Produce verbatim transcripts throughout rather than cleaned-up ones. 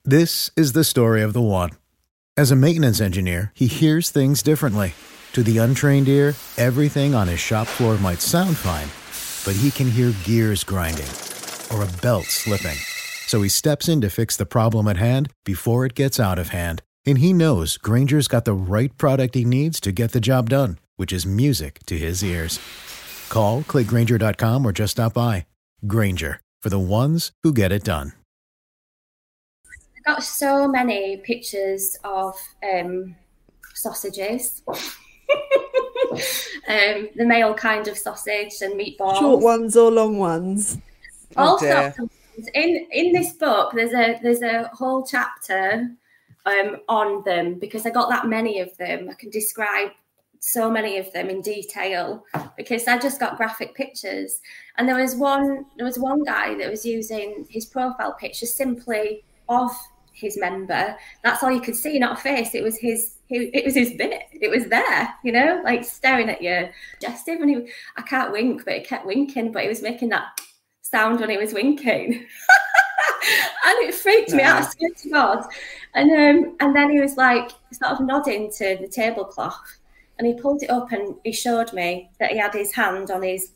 This is the story of the one. As a maintenance engineer, he hears things differently. To the untrained ear, everything on his shop floor might sound fine, but he can hear gears grinding or a belt slipping. So he steps in to fix the problem at hand before it gets out of hand. And he knows Grainger's got the right product he needs to get the job done, which is music to his ears. Call, click Grainger dot com, or just stop by. Grainger, for the ones who get it done. I got so many pictures of um, sausages. um, the male kind of sausage and meatballs. Short ones or long ones? All oh sorts of ones. In in this book, there's a there's a whole chapter um, on them because I got that many of them. I can describe so many of them in detail because I just got graphic pictures. And there was one there was one guy that was using his profile picture simply of his member. That's all you could see, not a face. It was his, he, it was his bit. It was there, you know, like staring at you. Suggestive, and he, I can't wink, but he kept winking, but he was making that sound when he was winking. And it freaked no. me out, I swear to God. And um, and then he was like sort of nodding to the tablecloth, and he pulled it up and he showed me that he had his hand on his,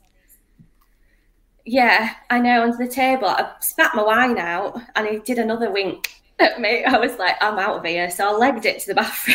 yeah, I know, under the table. I spat my wine out and he did another wink at me. I was like, I'm out of here. So I legged it to the bathroom.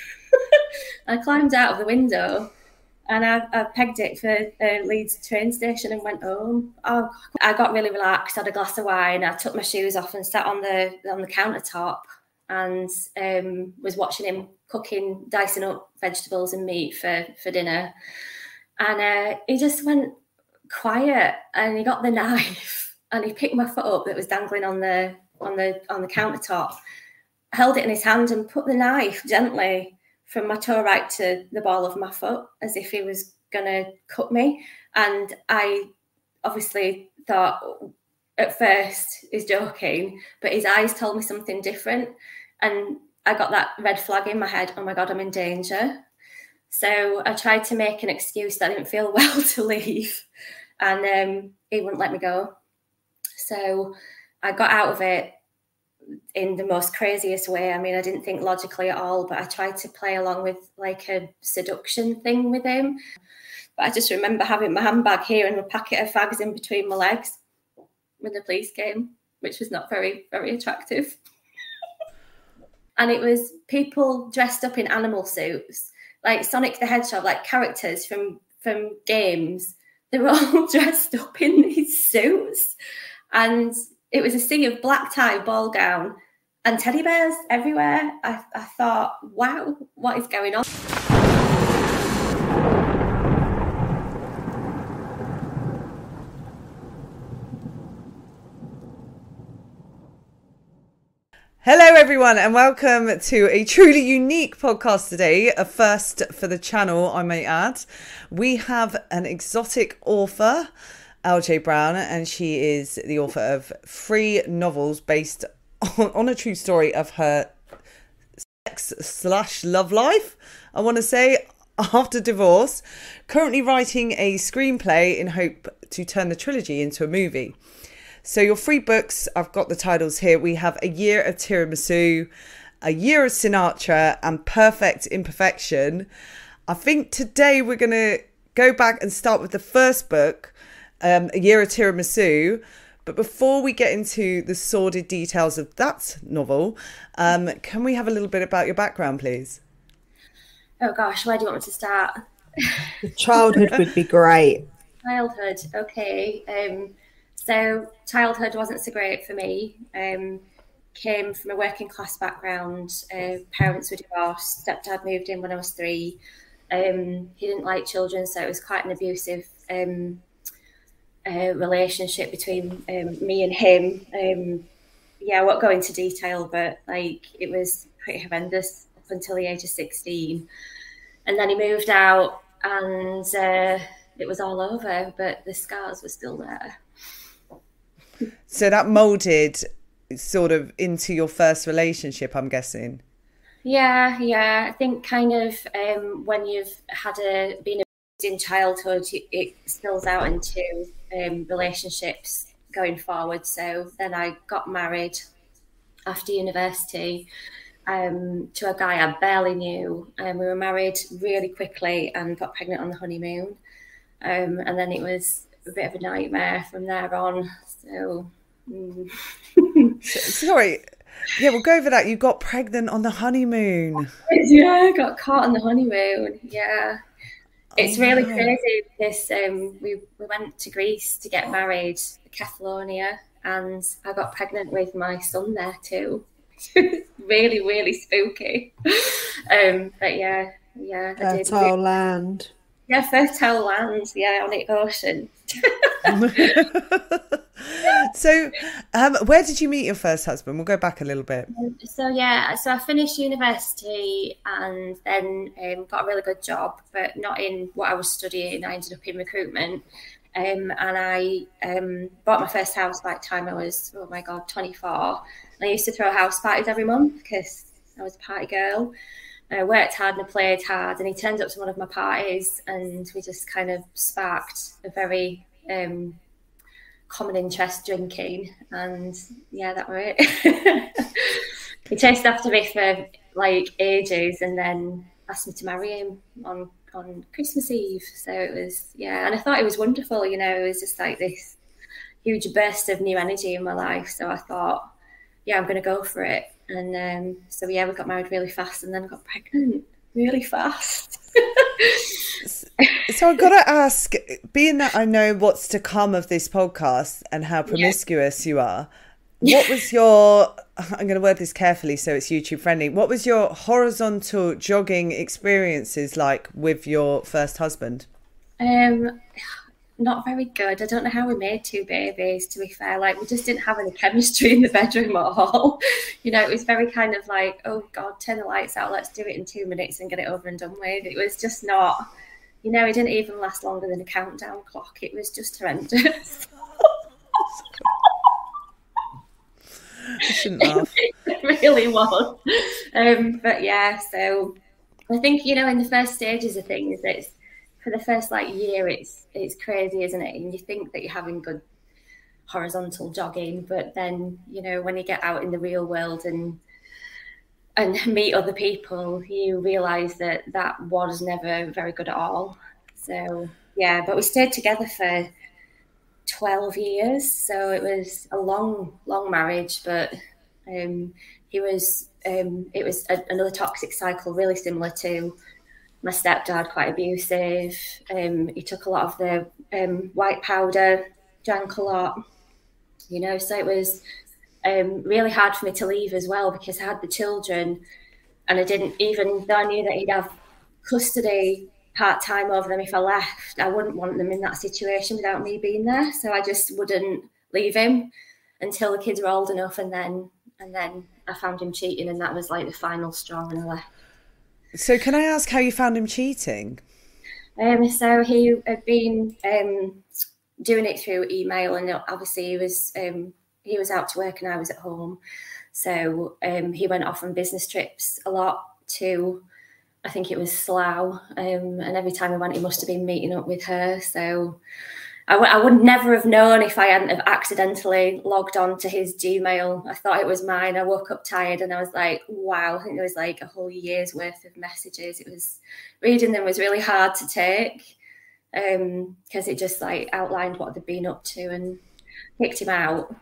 I climbed out of the window and I, I pegged it for uh, Leeds train station and went home. Oh, I got really relaxed, had a glass of wine. I took my shoes off and sat on the on the countertop and um, was watching him cooking, dicing up vegetables and meat for, for dinner. And uh, he just went quiet and he got the knife and he picked my foot up that was dangling on the on the on the countertop, held it in his hand and put the knife gently from my toe right to the ball of my foot as if he was gonna cut me. And I obviously thought at first he's joking, but his eyes told me something different. And I got that red flag in my head, oh my God, I'm in danger. So I tried to make an excuse that I didn't feel well to leave, and um, he wouldn't let me go. So I got out of it in the most craziest way. I mean, I didn't think logically at all, but I tried to play along with like a seduction thing with him. But I just remember having my handbag here and a packet of fags in between my legs when the police came, which was not very, very attractive. And it was people dressed up in animal suits, like Sonic the Hedgehog, like characters from, from games. They were all dressed up in these suits. And it was a sea of black tie, ball gown, and teddy bears everywhere. I, I thought, wow, what is going on? Hello, everyone, and welcome to a truly unique podcast today, a first for the channel, I may add. We have an exotic author, L J Brown, and she is the author of three novels based on, on a true story of her sex slash love life, I want to say, after divorce. Currently writing a screenplay in hope to turn the trilogy into a movie. So your three books, I've got the titles here. We have A Year of Tiramisu, A Year of Sinatra, and Perfect Imperfection. I think today we're going to go back and start with the first book, um, A Year of Tiramisu. But before we get into the sordid details of that novel, um, can we have a little bit about your background, please? Oh gosh, where do you want me to start? Childhood would be great. Childhood, okay. Um, so childhood wasn't so great for me. Um, came from a working class background. Uh, parents were divorced. Stepdad moved in when I was three. Um, he didn't like children, so it was quite an abusive um, uh, relationship between um, me and him. Um, yeah, I won't go into detail, but like it was pretty horrendous up until the age of sixteen. And then he moved out and uh, it was all over, but the scars were still there. So that moulded sort of into your first relationship, I'm guessing. Yeah, yeah. I think kind of um, when you've had a been abused in childhood, it spills out into um, relationships going forward. So then I got married after university um, to a guy I barely knew. And um, we were married really quickly and got pregnant on the honeymoon. Um, and then it was a bit of a nightmare from there on. So, mm. Sorry. Yeah, we'll go over that. You got pregnant on the honeymoon. Yeah, I got caught on the honeymoon. Yeah. It's oh, really wow. crazy because um, we, we went to Greece to get married, Catalonia, and I got pregnant with my son there too. really, really spooky. Um, but yeah, yeah. I did. Fertile land. Yeah, fertile land. Yeah, on the ocean. So, um, where did you meet your first husband? We'll go back a little bit. So yeah, so I finished university and then um, got a really good job, but not in what I was studying. I ended up in recruitment, um, and I um, bought my first house by the time I was, oh my god, twenty-four. And I used to throw house parties every month because I was a party girl. I worked hard and I played hard, and he turned up to one of my parties, and we just kind of sparked a very um, common interest drinking, and yeah, that was it. He chased after me for like ages, and then asked me to marry him on on Christmas Eve. So it was, yeah, and I thought it was wonderful. You know, it was just like this huge burst of new energy in my life. So I thought, yeah, I'm going to go for it. And um, so yeah, we got married really fast, and then got pregnant really fast. So I've got to ask, being that I know what's to come of this podcast and how promiscuous yeah. you are, what was your, I'm going to word this carefully so it's YouTube friendly, what was your horizontal jogging experiences like with your first husband? Um, not very good. I don't know how we made two babies, to be fair. Like, we just didn't have any chemistry in the bedroom at all. You know, it was very kind of like, oh God, turn the lights out, let's do it in two minutes and get it over and done with. It was just not, you know, it didn't even last longer than a countdown clock. It was just horrendous. I shouldn't laugh. It really was. Um, but yeah, so I think, you know, in the first stages of things, it's, for the first like year, it's it's crazy, isn't it? And you think that you're having good horizontal jogging, but then, you know, when you get out in the real world and and meet other people, you realise that that was never very good at all. So yeah, but we stayed together for twelve years, so it was a long, long marriage. But um, he was um, it was a, another toxic cycle, really similar to my stepdad, quite abusive. Um, he took a lot of the um, white powder, drank a lot, you know, so it was um, really hard for me to leave as well, because I had the children and I didn't, even though I knew that he'd have custody part-time over them if I left, I wouldn't want them in that situation without me being there. So I just wouldn't leave him until the kids were old enough, and then and then I found him cheating, and that was like the final straw, and I left. So can I ask how you found him cheating? Um, so he had been um, doing it through email, and obviously he was um, he was out to work and I was at home. So um, he went off on business trips a lot to, I think it was Slough, um, and every time he went, he must have been meeting up with her. So I, w- I would never have known if I hadn't have accidentally logged on to his Gmail. I thought it was mine. I woke up tired and I was like, wow, I think there was like a whole year's worth of messages. It was, reading them was really hard to take, um, because it just like outlined what they'd been up to, and kicked him out.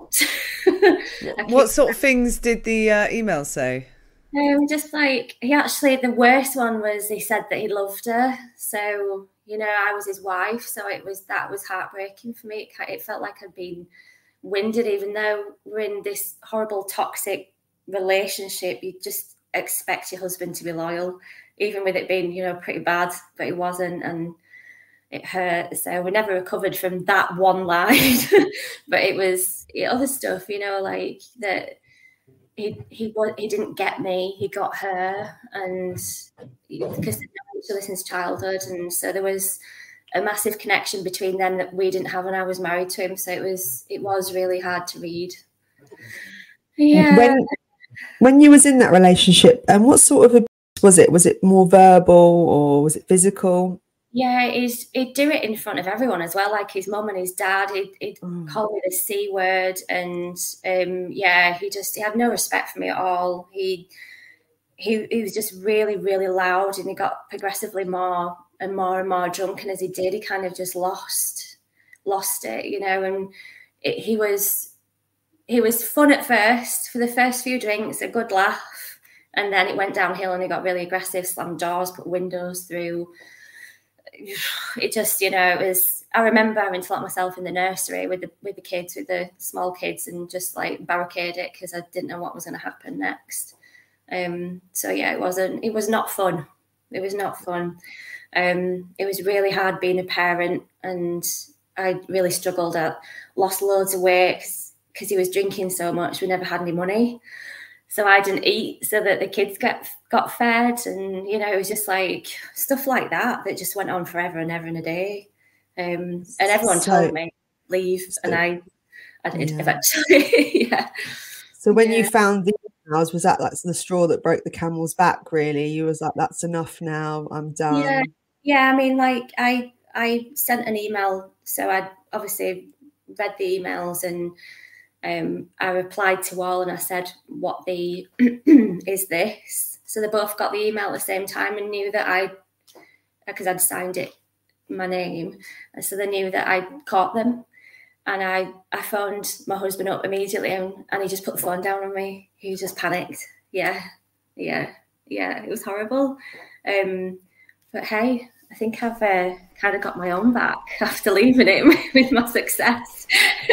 What sort of things did the uh, email say? Um, just like, he actually, the worst one was he said that he loved her. So, you know, I was his wife, so it was, that was heartbreaking for me. It, it felt like I'd been winded, even though we're in this horrible toxic relationship. You just expect your husband to be loyal, even with it being, you know, pretty bad, but it wasn't, and it hurt. So we never recovered from that one line. But it was other stuff, you know, like that. He he he didn't get me. He got her, and because they know each other since childhood, and so there was a massive connection between them that we didn't have when I was married to him. So it was it was really hard to read. Yeah. When when you was in that relationship, and um, what sort of abuse was it? Was it more verbal or was it physical? Yeah, he'd, he'd do it in front of everyone as well, like his mum and his dad. He'd, he'd Mm. call me the C word, and um, yeah, he just he had no respect for me at all. He he he was just really, really loud, and he got progressively more and more and more drunk. And as he did, he kind of just lost lost it, you know. And it, he was he was fun at first for the first few drinks, a good laugh, and then it went downhill, and he got really aggressive, slammed doors, put windows through. It just, you know, it was. I remember having to lock myself in the nursery with the with the kids, with the small kids, and just like barricade it because I didn't know what was going to happen next. Um, so yeah, it wasn't. It was not fun. It was not fun. Um, it was really hard being a parent, and I really struggled. I lost loads of weight because he was drinking so much. We never had any money, so I didn't eat so that the kids got got fed, and you know, it was just like stuff like that that just went on forever and ever and a day. Um, and everyone So- told me leave, and I, I did Yeah. eventually. Yeah. So when you Yeah. found the emails, was that like the straw that broke the camel's back? Really, you was like, "That's enough now. I'm done." Yeah, yeah. I mean, like I, I sent an email, so I obviously read the emails, and um, I replied to all, and I said, "What the is this?" So they both got the email at the same time and knew that I, because I'd signed it my name, and so they knew that I caught them. And I, I phoned my husband up immediately, and, and he just put the phone down on me. He just panicked. Yeah, yeah, yeah. It was horrible. Um, but hey, I think I've uh, kind of got my own back after leaving him with my success.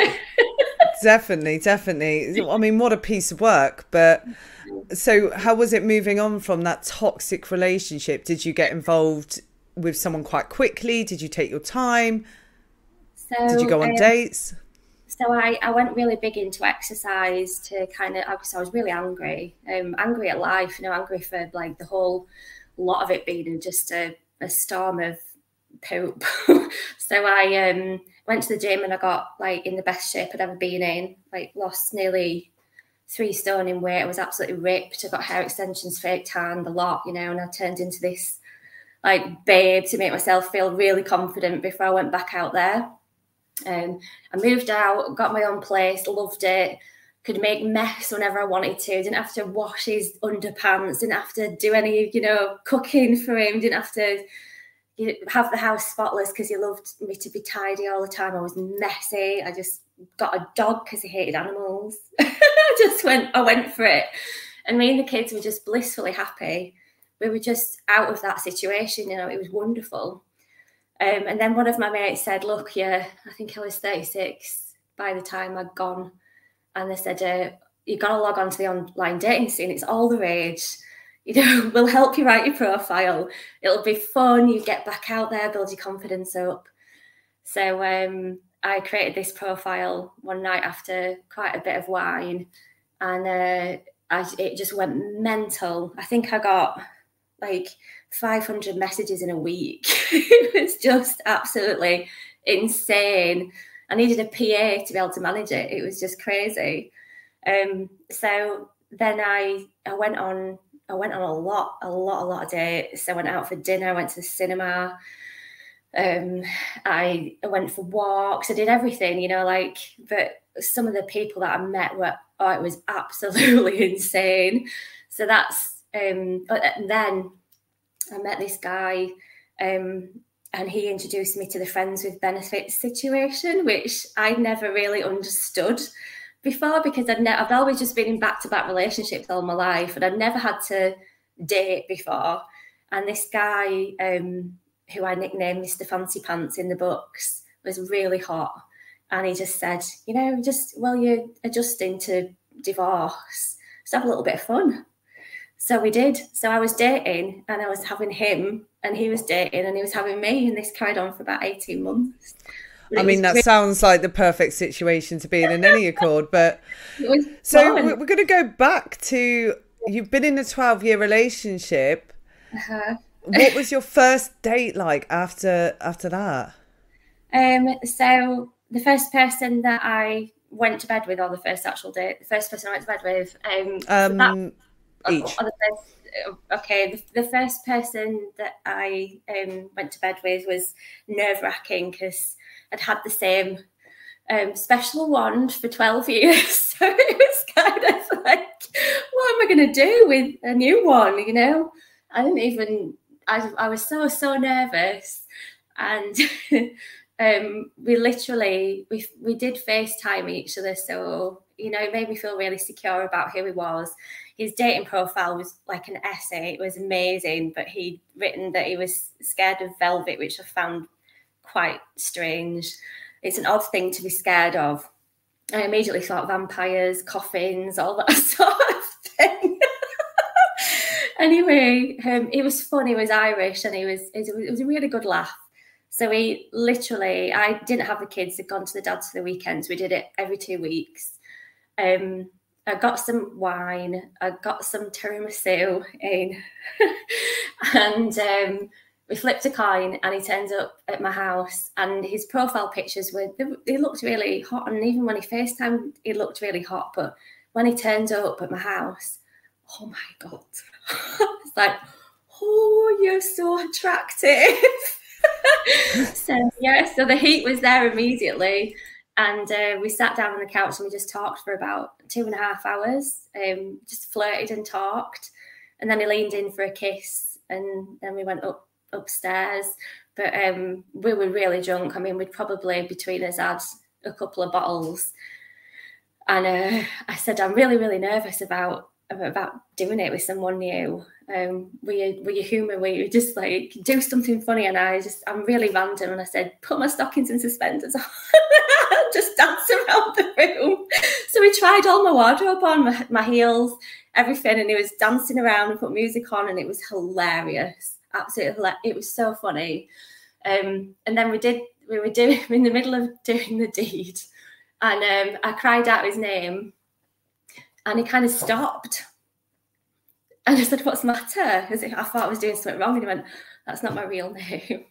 Definitely, definitely. I mean, what a piece of work. But so how was it moving on from that toxic relationship? Did you get involved with someone quite quickly? Did you take your time? So, Did you go on um, dates? So I, I went really big into exercise to kind of, because I was really angry, um, angry at life, you know, angry for like the whole lot of it being just a, a storm of poop. So I um, went to the gym, and I got like in the best shape I'd ever been in, like lost nearly three stone in weight. I was absolutely ripped. I got hair extensions, fake tan, the lot, you know, and I turned into this like babe to make myself feel really confident before I went back out there. Um, I moved out, got my own place, loved it, could make mess whenever I wanted to, didn't have to wash his underpants, didn't have to do any, you know, cooking for him, didn't have to you know, have the house spotless because he loved me to be tidy all the time. I was messy. I just got a dog because he hated animals. I just went, I went for it. And me and the kids were just blissfully happy. We were just out of that situation, you know, it was wonderful. Um, and then one of my mates said, look, yeah, I think I was thirty-six by the time I'd gone. And they said, uh, you've got to log on to the online dating scene. It's all the rage. You know, we'll help you write your profile. It'll be fun. You get back out there, build your confidence up. So um, I created this profile one night after quite a bit of wine. And uh, I, it just went mental. I think I got like five hundred messages in a week. It was just absolutely insane. I needed a P A to be able to manage it. It was just crazy. Um, so then I I went on I went on a lot, a lot, a lot of dates. I went out for dinner, I went to the cinema. Um, I, I went for walks. I did everything, you know, like, but some of the people that I met were, oh, it was absolutely insane. So that's, um, and then I met this guy, um, and he introduced me to the friends with benefits situation, which I never really understood before because I'd, ne- I've always just been in back-to-back relationships all my life, and I'd never had to date before. And this guy, um, who I nicknamed Mister Fancy Pants in the books, was really hot. And he just said, you know, just while you're adjusting to divorce, just have a little bit of fun. So we did. So I was dating and I was having him and he was dating and he was having me, and this carried on for about eighteen months. I mean, that really- sounds like the perfect situation to be in in any accord. But so fun. We're going to go back to, you've been in a twelve-year relationship. Uh-huh. What was your first date like after after that? Um, so the first person that I went to bed with, or the first actual date, the first person I went to bed with. Um, um that- each. Oh, the first, okay, the, the first person that I um, went to bed with was nerve-wracking because I'd had the same um, special wand for twelve years. So it was kind of like, what am I going to do with a new one, you know? I didn't even, I, I was so, so nervous. And um, we literally, we, we did FaceTime each other. So, you know, it made me feel really secure about who he was. His dating profile was like an essay. It was amazing, but he'd written that he was scared of velvet, which I found quite strange. It's an odd thing to be scared of. I immediately thought vampires, coffins, all that sort of thing. Anyway, um, it was fun. He was Irish, and he was it was a really good laugh. So we literally, I didn't have the kids. They'd gone to the dads for the weekends. We did it every two weeks. Um, I got some wine. I got some tiramisu in, and um, we flipped a coin, and he turns up at my house. And his profile pictures were they, they looked really hot, and even when he FaceTimed, he looked really hot. But when he turned up at my house, oh my god, it's like, oh, you're so attractive. So yeah, so the heat was there immediately. And uh, we sat down on the couch and we just talked for about two and a half hours, um, just flirted and talked. And then he leaned in for a kiss, and then we went up upstairs. But um, we were really drunk. I mean, we'd probably between us had a couple of bottles. And uh, I said, I'm really, really nervous about about doing it with someone new. Um, were you, were you human? Were you just like, do something funny? And I just, I'm really random. And I said, put my stockings and suspenders on. Just dance around the room. So we tried all my wardrobe on, my, my heels, everything. And he was dancing around and put music on, and it was hilarious. Absolutely hilarious. It was so funny. Um, and then we did, we were doing, in the middle of doing the deed. And um, I cried out his name. And he kind of stopped. And I said, what's the matter? Because I thought I was doing something wrong. And he went, that's not my real name.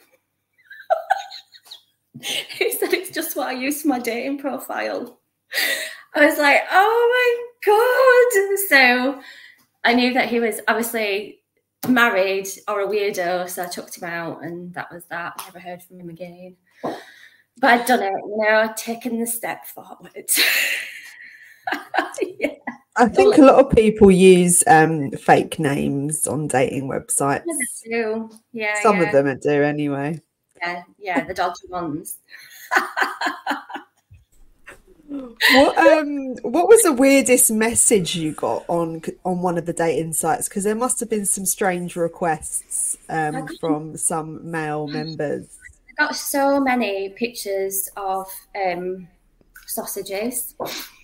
He said, it's just what I use for my dating profile. I was like, oh my God. So I knew that he was obviously married or a weirdo. So I chucked him out, and that was that. I never heard from him again. But I'd done it, you know, I'd taken the step forward. Yeah. I think a lot of people use um, fake names on dating websites. Do. Yeah, Some yeah. of them do anyway. Yeah, yeah, the dodgy ones. What um what was the weirdest message you got on on one of the dating sites? Because there must have been some strange requests um, from some male members. I got so many pictures of um, sausages.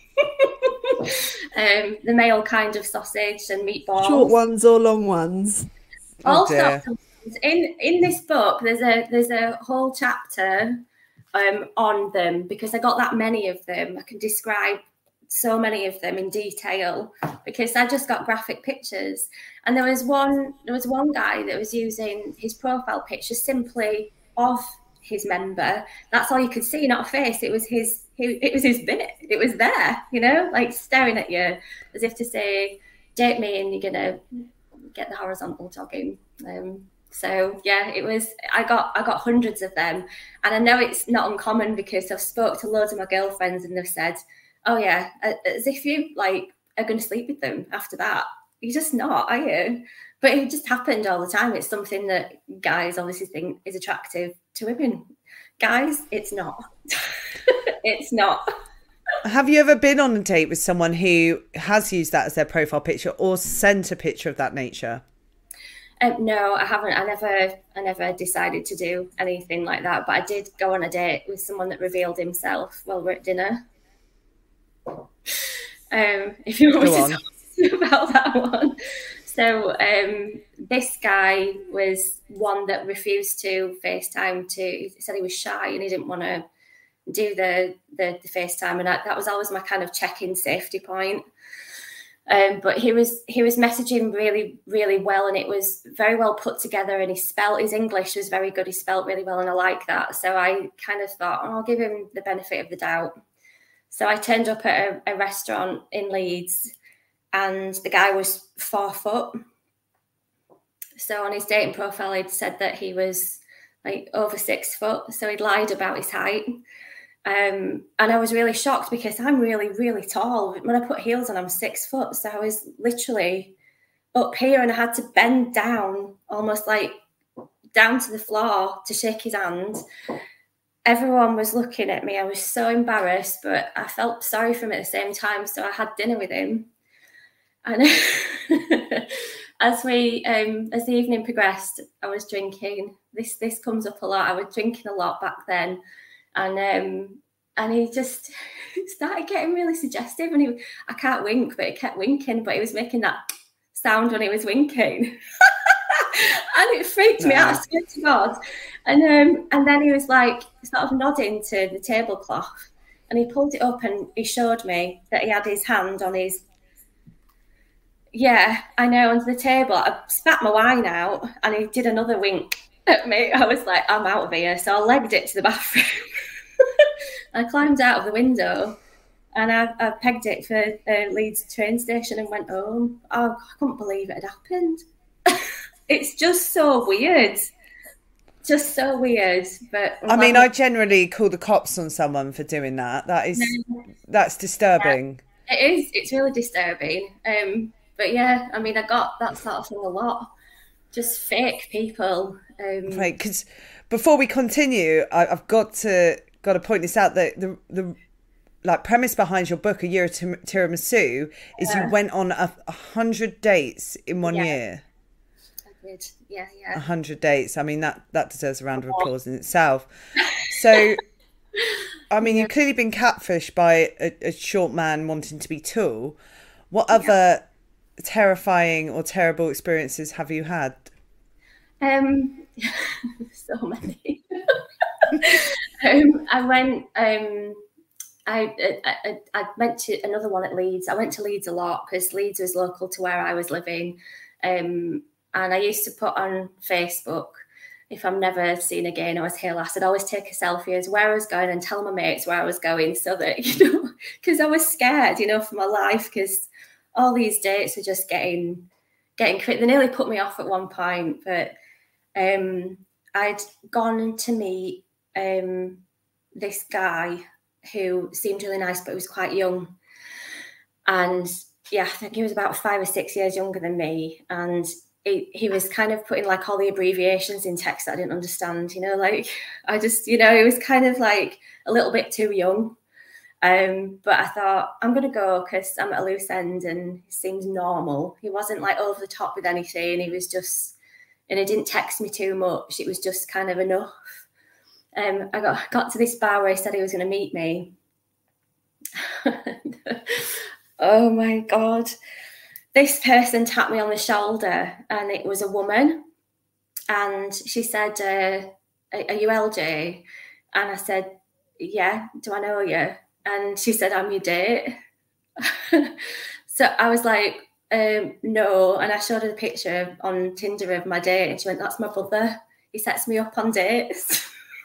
um, the male kind of sausage and meatballs. Short ones or long ones? All Oh, dear. sorts of things. In in this book, there's a there's a whole chapter um, on them, because I got that many of them. I can describe so many of them in detail because I just got graphic pictures. And there was one there was one guy that was using his profile picture simply of his member. That's all you could see, not a face. It was his it was his bit. It was there, you know, like staring at you as if to say, date me and you're gonna get the horizontal jogging. Um, so yeah, it was I got I got hundreds of them. And I know it's not uncommon because I've spoke to loads of my girlfriends and they've said, oh yeah, as if you like are gonna sleep with them after that. You're just not, are you? But it just happened all the time. It's something that guys obviously think is attractive to women. Guys, it's not. It's not. Have you ever been on a date with someone who has used that as their profile picture or sent a picture of that nature? Um, no, I haven't. I never, I never decided to do anything like that. But I did go on a date with someone that revealed himself while we're at dinner. Um, if you want me to talk about that one. So um, this guy was one that refused to FaceTime. To he said he was shy and he didn't want to do the, the the FaceTime, and I, that was always my kind of check-in safety point. Um, but he was he was messaging really really well, and it was very well put together. And he spelled his English was very good. He spelled really well, and I like that. So I kind of thought, oh, I'll give him the benefit of the doubt. So I turned up at a, a restaurant in Leeds, and the guy was four foot. So on his dating profile, he'd said that he was like over six foot. So he'd lied about his height. Um, and I was really shocked because I'm really, really tall. When I put heels on, I'm six foot. So I was literally up here and I had to bend down, almost like down to the floor to shake his hand. Everyone was looking at me. I was so embarrassed, but I felt sorry for him at the same time. So I had dinner with him. And as we, um, as the evening progressed, I was drinking. This this comes up a lot. I was drinking a lot back then. And um, and he just started getting really suggestive. And he, I can't wink, but he kept winking. But he was making that sound when he was winking, and it freaked me out. I swear to God. And um, and then he was like sort of nodding to the tablecloth, and he pulled it up and he showed me that he had his hand on his. Yeah, I know, under the table. I spat my wine out, and he did another wink at me. I was like, I'm out of here. So I legged it to the bathroom. I climbed out of the window and I, I pegged it for uh, Leeds train station and went home. Oh, I couldn't believe it had happened. It's just so weird. Just so weird. But I mean, I generally call the cops on someone for doing that. That is, that's disturbing. Yeah, it is. It's really disturbing. Um, but yeah, I mean, I got that sort of thing a lot. Just fake people. Um, right, because before we continue, I, I've got to got to point this out, that the the like premise behind your book, A Year of Tiramisu, is yeah. you went on a, a hundred dates in one yeah. year. I did, yeah, yeah. A hundred dates. I mean, that that deserves a round of applause in itself. So, I mean, yeah. you've clearly been catfished by a, a short man wanting to be tall. What other yeah. terrifying or terrible experiences have you had? Um, so many. um, I went. Um, I, I I went to another one at Leeds. I went to Leeds a lot because Leeds was local to where I was living, um, and I used to put on Facebook, if I'm never seen again or I was here last, I'd always take a selfie as where I was going and tell my mates where I was going, so that, you know, because I was scared, you know, for my life, because all these dates were just getting getting they nearly put me off at one point, but. Um, I'd gone to meet um, this guy who seemed really nice, but was quite young. And yeah, I think he was about five or six years younger than me. And he, he was kind of putting like all the abbreviations in text that I didn't understand, you know, like I just, you know, it was kind of like a little bit too young. Um, but I thought, I'm going to go because I'm at a loose end and he seems normal. He wasn't like over the top with anything. He was just... And he didn't text me too much. It was just kind of enough. Um, I got got to this bar where he said he was going to meet me. Oh, my God. This person tapped me on the shoulder, and it was a woman. And she said, uh, are you L J? And I said, yeah, do I know you? And she said, I'm your date. So I was like, Um, no, and I showed her the picture on Tinder of my date, and she went, that's my brother. He sets me up on dates.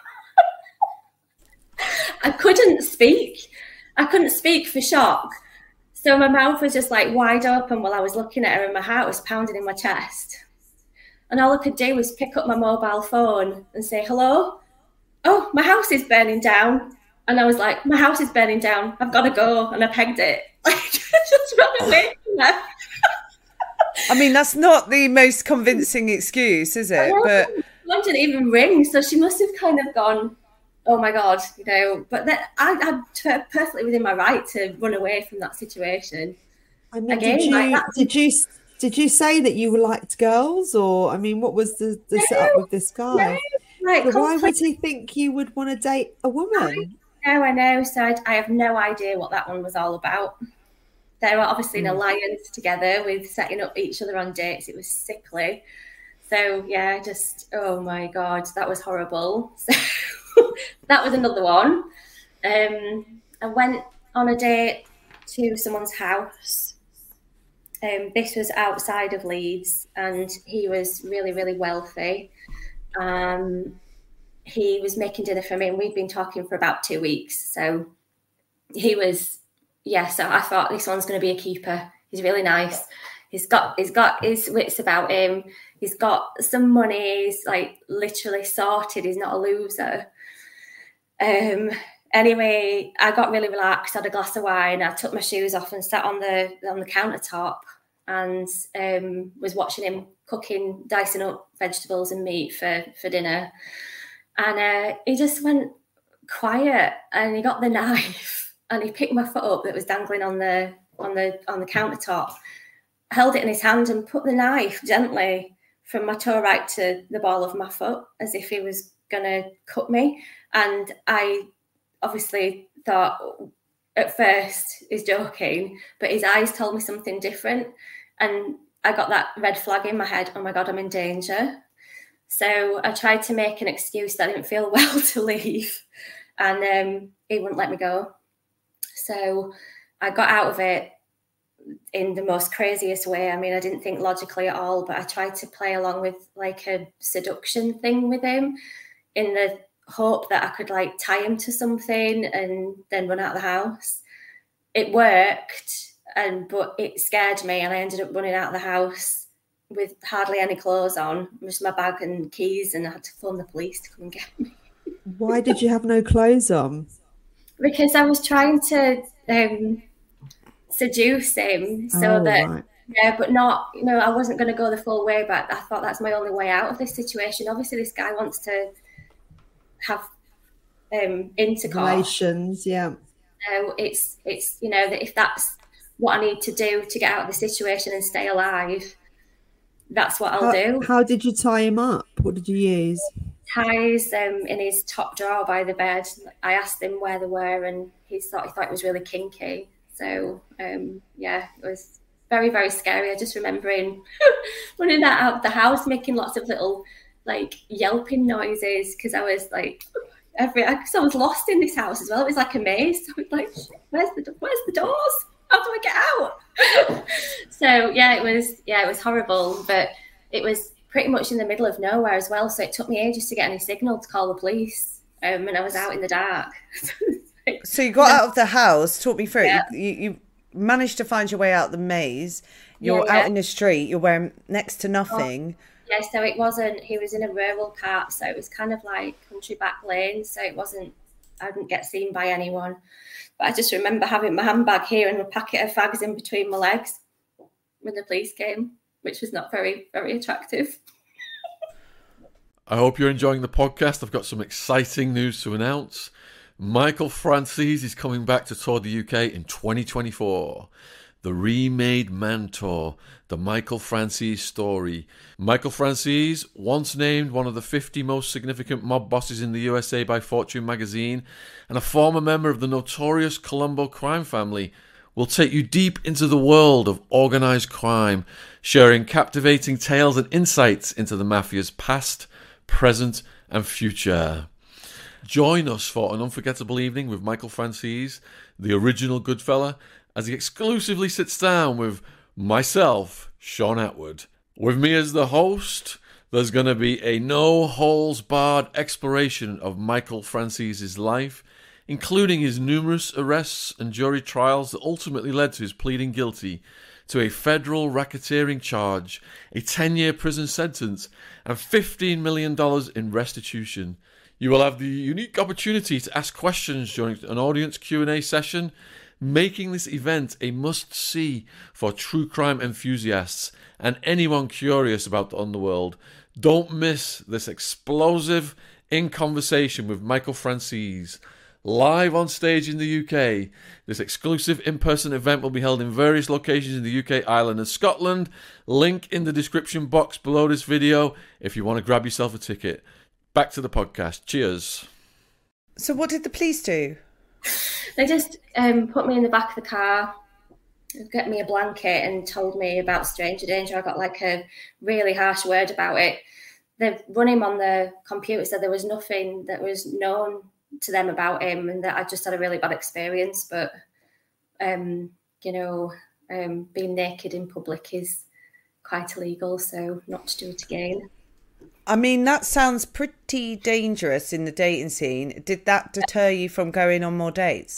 I couldn't speak. I couldn't speak for shock. So my mouth was just like wide open while I was looking at her, and my heart was pounding in my chest. And all I could do was pick up my mobile phone and say, hello? Oh, my house is burning down. And I was like, my house is burning down. I've got to go. And I pegged it. Like, just run away from her. I mean, that's not the most convincing excuse, is it? But mine didn't even ring, so she must have kind of gone, oh my God, you know. But then I, I'm perfectly within my right to run away from that situation. I mean, Again, did you like did you did you say that you liked girls, or I mean, what was the, the no, setup with this guy? No, like, why would he think you would want to date a woman? I know, I know. So I, I have no idea what that one was all about. They were obviously an alliance together with setting up each other on dates. It was sickly. So, yeah, just, oh, my God, that was horrible. So that was another one. Um, I went on a date to someone's house. Um, this was outside of Leeds, and he was really, really wealthy. Um, he was making dinner for me, and we'd been talking for about two weeks. So he was... Yeah, so I thought this one's going to be a keeper. He's really nice. He's got he's got his wits about him. He's got some money. He's like literally sorted. He's not a loser. Um. Anyway, I got really relaxed. Had a glass of wine. I took my shoes off and sat on the on the countertop and um, was watching him cooking, dicing up vegetables and meat for for dinner. And uh, he just went quiet, and he got the knife and he picked my foot up that was dangling on the on the on the countertop, held it in his hand and put the knife gently from my toe right to the ball of my foot as if he was gonna cut me. And I obviously thought at first he's joking, but his eyes told me something different, and I got that red flag in my head. Oh my God, I'm in danger. So I tried to make an excuse that I didn't feel well to leave, and um, he wouldn't let me go. So I got out of it in the most craziest way. I mean, I didn't think logically at all, but I tried to play along with like a seduction thing with him in the hope that I could like tie him to something and then run out of the house. It worked, and but it scared me, and I ended up running out of the house with hardly any clothes on, just my bag and keys, and I had to phone the police to come and get me. Why did you have no clothes on? Because I was trying to um, seduce him so oh, that, right. yeah, but not, you know, I wasn't going to go the full way, but I thought that's my only way out of this situation. Obviously, this guy wants to have um, intercourse. Relations, yeah. So it's, it's, you know, that if that's what I need to do to get out of the situation and stay alive, that's what I'll how, do. How did you tie him up? What did you use? Ties um, in his top drawer by the bed. I asked him where they were, and he thought he thought it was really kinky. So um, yeah, it was very, very scary. I just remembering running out of the house, making lots of little like yelping noises because I was like every because I was lost in this house as well. It was like a maze. So I was like, where's the where's the doors? How do I get out? So yeah, it was yeah, it was horrible, but it was pretty much in the middle of nowhere as well. So it took me ages to get any signal to call the police, um, and I was out in the dark. So you got out of the house. Talk me through it. Yeah. You, you managed to find your way out the maze. You're Yeah, out yeah. in the street. You're wearing next to nothing. Yeah, so it wasn't, he was in a rural part, so it was kind of like country back lane, so it wasn't, I didn't get seen by anyone. But I just remember having my handbag here and a packet of fags in between my legs when the police came, which was not very, very attractive. I hope you're enjoying the podcast. I've got some exciting news to announce. Michael Franzese is coming back to tour the U K in twenty twenty-four. The Remade Man Tour, the Michael Franzese story. Michael Franzese, once named one of the fifty most significant mob bosses in the U S A by Fortune magazine, and a former member of the notorious Colombo crime family, will take you deep into the world of organised crime, sharing captivating tales and insights into the mafia's past, present and future. Join us for an unforgettable evening with Michael Franzese, the original Goodfella, as he exclusively sits down with myself, Sean Atwood. With me as the host, there's going to be a no-holes-barred exploration of Michael Franzese's life, including his numerous arrests and jury trials that ultimately led to his pleading guilty to a federal racketeering charge, a ten-year prison sentence, and fifteen million dollars in restitution. You will have the unique opportunity to ask questions during an audience Q and A session, making this event a must-see for true crime enthusiasts and anyone curious about the underworld. Don't miss this explosive in-conversation with Michael Franzese. Live on stage in the U K, this exclusive in-person event will be held in various locations in the U K, Ireland and Scotland. Link in the description box below this video if you want to grab yourself a ticket. Back to the podcast. Cheers. So what did the police do? They just um, put me in the back of the car, get me a blanket and told me about stranger danger. I got like a really harsh word about it. They've run him on the computer, so there was nothing that was known to them about him, and that I just had a really bad experience. But, um, you know, um, being naked in public is quite illegal, so not to do it again. I mean, that sounds pretty dangerous in the dating scene. Did that deter you from going on more dates?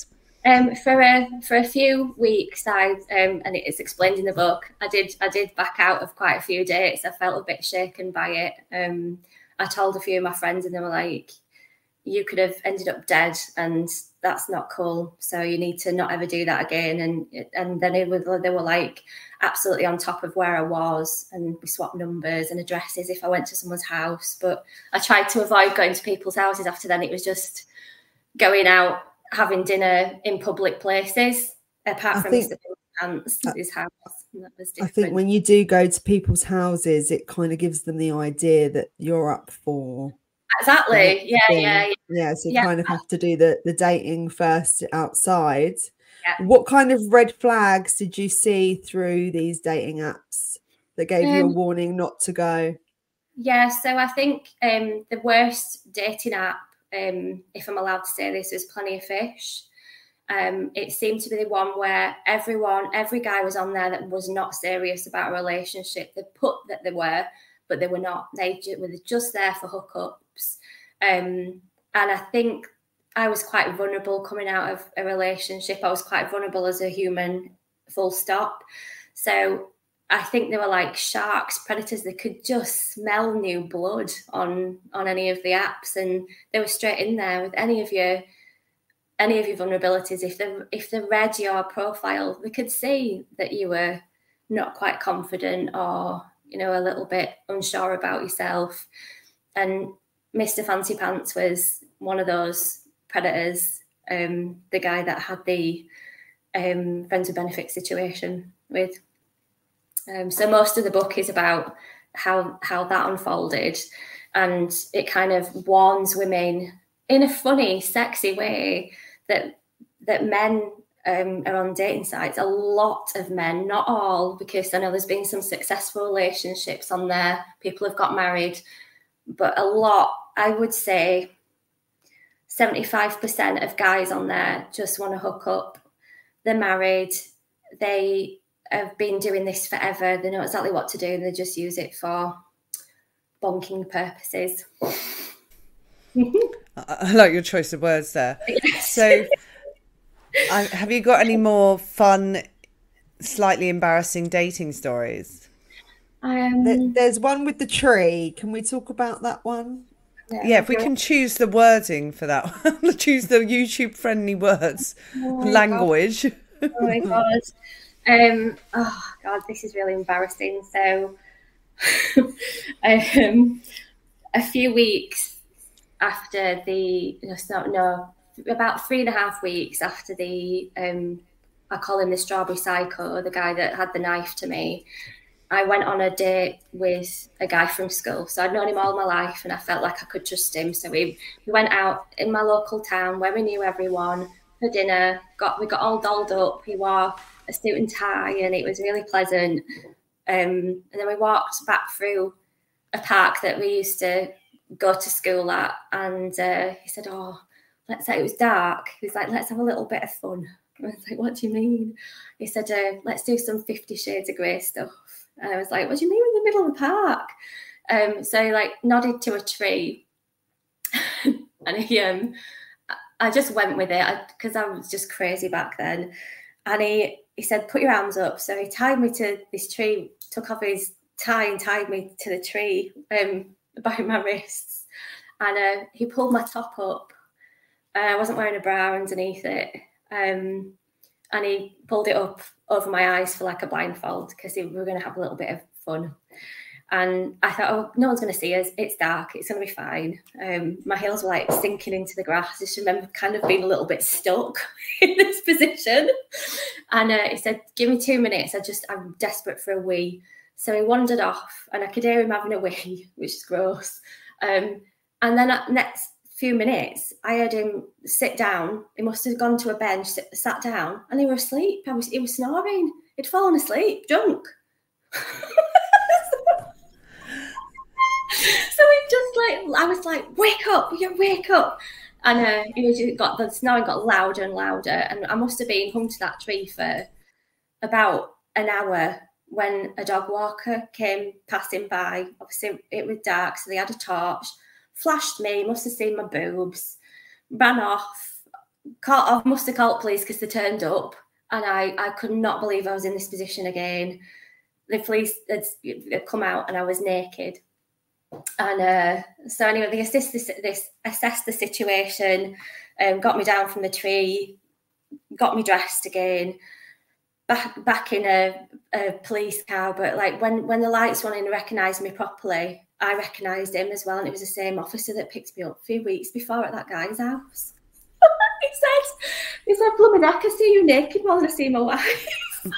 Um, for a for a few weeks, I um, and it is explained in the book. I did I did back out of quite a few dates. I felt a bit shaken by it. Um, I told a few of my friends, and they were like, "You could have ended up dead, and that's not cool. So you need to not ever do that again." And and then it was, they were like absolutely on top of where I was, and we swapped numbers and addresses if I went to someone's house. But I tried to avoid going to people's houses after then. It was just going out, having dinner in public places, apart I from think, Mister Pants, uh, his house. That was different. I think when you do go to people's houses, it kind of gives them the idea that you're up for. Exactly. Yeah, yeah, yeah. Yeah, so you yeah. kind of have to do the, the dating first outside. Yeah. What kind of red flags did you see through these dating apps that gave um, you a warning not to go? Yeah, so I think um, the worst dating app, um, if I'm allowed to say this, was Plenty of Fish. Um, it seemed to be the one where everyone, every guy was on there that was not serious about a relationship. They put that they were, but they were not. They were just there for hookups. Um, and I think I was quite vulnerable coming out of a relationship. I was quite vulnerable as a human, full stop. So I think they were like sharks, predators. They could just smell new blood on, on any of the apps, and they were straight in there with any of your any of your vulnerabilities. If they if they read your profile, they could see that you were not quite confident, or you know, a little bit unsure about yourself. And Mister Fancy Pants was one of those predators, um, the guy that had the um, friends with benefits situation with. Um, so most of the book is about how how that unfolded, and it kind of warns women in a funny, sexy way that that men um, are on dating sites. A lot of men, not all, because I know there's been some successful relationships on there. People have got married, but a lot, I would say seventy-five percent of guys on there just want to hook up. They're married. They have been doing this forever. They know exactly what to do. They just use it for bonking purposes. I like your choice of words there. Yes. So uh, have you got any more fun, slightly embarrassing dating stories? Um, There's one with the tree. Can we talk about that one? Yeah, yeah, if we can choose the wording for that one. Choose the YouTube friendly words. Oh language. God. Oh my God. Um, oh God, this is really embarrassing. So um, a few weeks after the, no, no, about three and a half weeks after the, um, I call him the strawberry psycho, the guy that had the knife to me, I went on a date with a guy from school. So I'd known him all my life and I felt like I could trust him. So we, we went out in my local town where we knew everyone for dinner. Got we got all dolled up. He wore a suit and tie and it was really pleasant. Um, and then we walked back through a park that we used to go to school at. And uh, he said, oh, let's say it was dark. He was like, let's have a little bit of fun. I was like, what do you mean? He said, uh, let's do some Fifty Shades of Grey stuff. And I was like, what do you mean in the middle of the park? Um, so he like nodded to a tree and he, um, I just went with it because I, I was just crazy back then. And he, he said, put your arms up. So he tied me to this tree, took off his tie and tied me to the tree um, by my wrists. And uh, he pulled my top up. Uh, I wasn't wearing a bra underneath it. Um, and he pulled it up over my eyes for like a blindfold because we were going to have a little bit of fun. And I thought, oh, no one's going to see us. It's dark. It's going to be fine. Um, my heels were like sinking into the grass. I just remember kind of being a little bit stuck in this position. And uh, he said, give me two minutes. I just, I'm desperate for a wee. So he wandered off and I could hear him having a wee, which is gross. Um, and then at next few minutes, I heard him sit down. He must have gone to a bench, sit, sat down, and they were asleep. I was, he was snoring. He'd fallen asleep, drunk. So it just like, I was like, wake up, wake up. And uh, he was just got, the snoring got louder and louder. And I must have been hung to that tree for about an hour when a dog walker came passing by. Obviously, it was dark, so they had a torch. Flashed me, must have seen my boobs, ran off, called, I must have called police because they turned up, and I, I could not believe I was in this position again. The police had, had come out and I was naked. And uh, so anyway, they assessed this, this assessed the situation, um, got me down from the tree, got me dressed again, back back in a, a police car. But like when, when the lights went in and recognised me properly, I recognised him as well. And it was the same officer that picked me up a few weeks before at that guy's house. he said, he said, "Blooming heck, I see you naked while I see my wife." So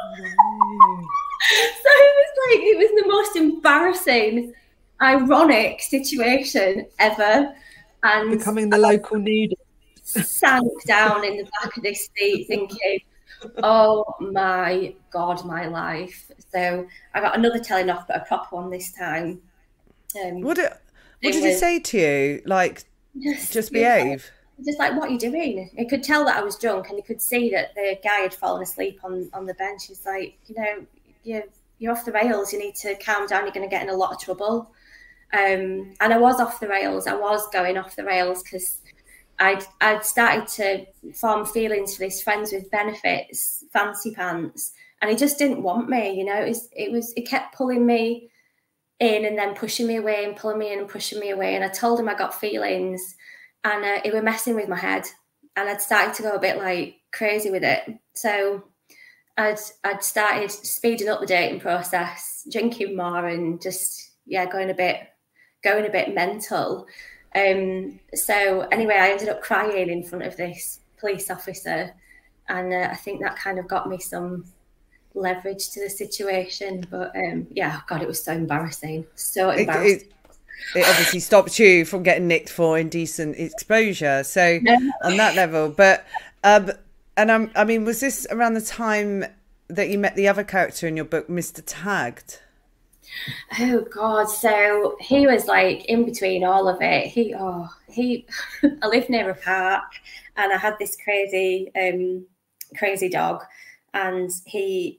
it was like, it was the most embarrassing, ironic situation ever. And becoming the local nudist. Sank down in the back of this seat thinking, oh my God, my life. So I got another telling off, but a proper one this time. Um, what did, what did he say to you? Like, just, just behave? Just like, what are you doing? He could tell that I was drunk, and he could see that the guy had fallen asleep on, on the bench. He's like, you know, you're, you're off the rails. You need to calm down. You're going to get in a lot of trouble. Um, and I was off the rails. I was going off the rails because I'd, I'd started to form feelings for this friends with benefits, fancy pants. And he just didn't want me, you know. It was, it was, it kept pulling me in and then pushing me away and pulling me in and pushing me away. And I told him I got feelings. And uh, it was messing with my head, and I'd started to go a bit like crazy with it. So I'd I'd started speeding up the dating process, drinking more, and just yeah, going a bit going a bit mental. Um, so anyway, I ended up crying in front of this police officer, and uh, I think that kind of got me some leverage to the situation. But um, yeah, God, it was so embarrassing, so embarrassing. It, it, It obviously stopped you from getting nicked for indecent exposure. So on that level, but um, and I'm, I mean, was this around the time that you met the other character in your book, Mister Tagged? Oh God! So he was like in between all of it. He, oh, he. I lived near a park, and I had this crazy, um, crazy dog, and he.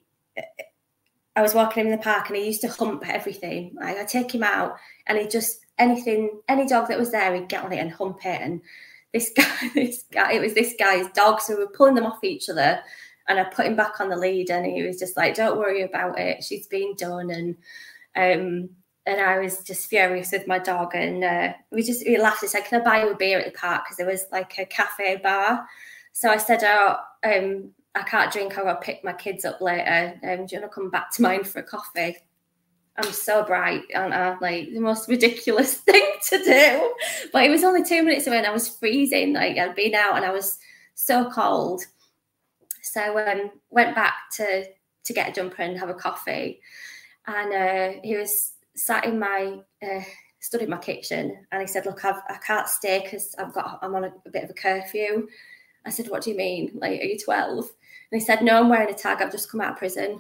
I was walking him in the park, and he used to hump everything. Like, I'd take him out, and he just anything, any dog that was there, he'd get on it and hump it. And this guy, this guy, it was this guy's dog, so we were pulling them off each other. And I put him back on the lead, and he was just like, "Don't worry about it. She's been done." And um, and I was just furious with my dog, and uh, we just we laughed. He said, "Can I buy you a beer at the park?" Because there was like a cafe bar. So I said, "Oh, um." I can't drink. I've got to pick my kids up later. Um, do you want to come back to mine for a coffee? I'm so bright, aren't I? Like the most ridiculous thing to do. But it was only two minutes away and I was freezing. Like I'd been out and I was so cold. So um, went back to, to get a jumper and have a coffee. And uh, he was sat in my, uh, stood in my kitchen, and he said, "Look, I've, I can't stay because I've got, I'm on a, a bit of a curfew." I said, "What do you mean? Like, are you twelve? And he said, "No, I'm wearing a tag. I've just come out of prison."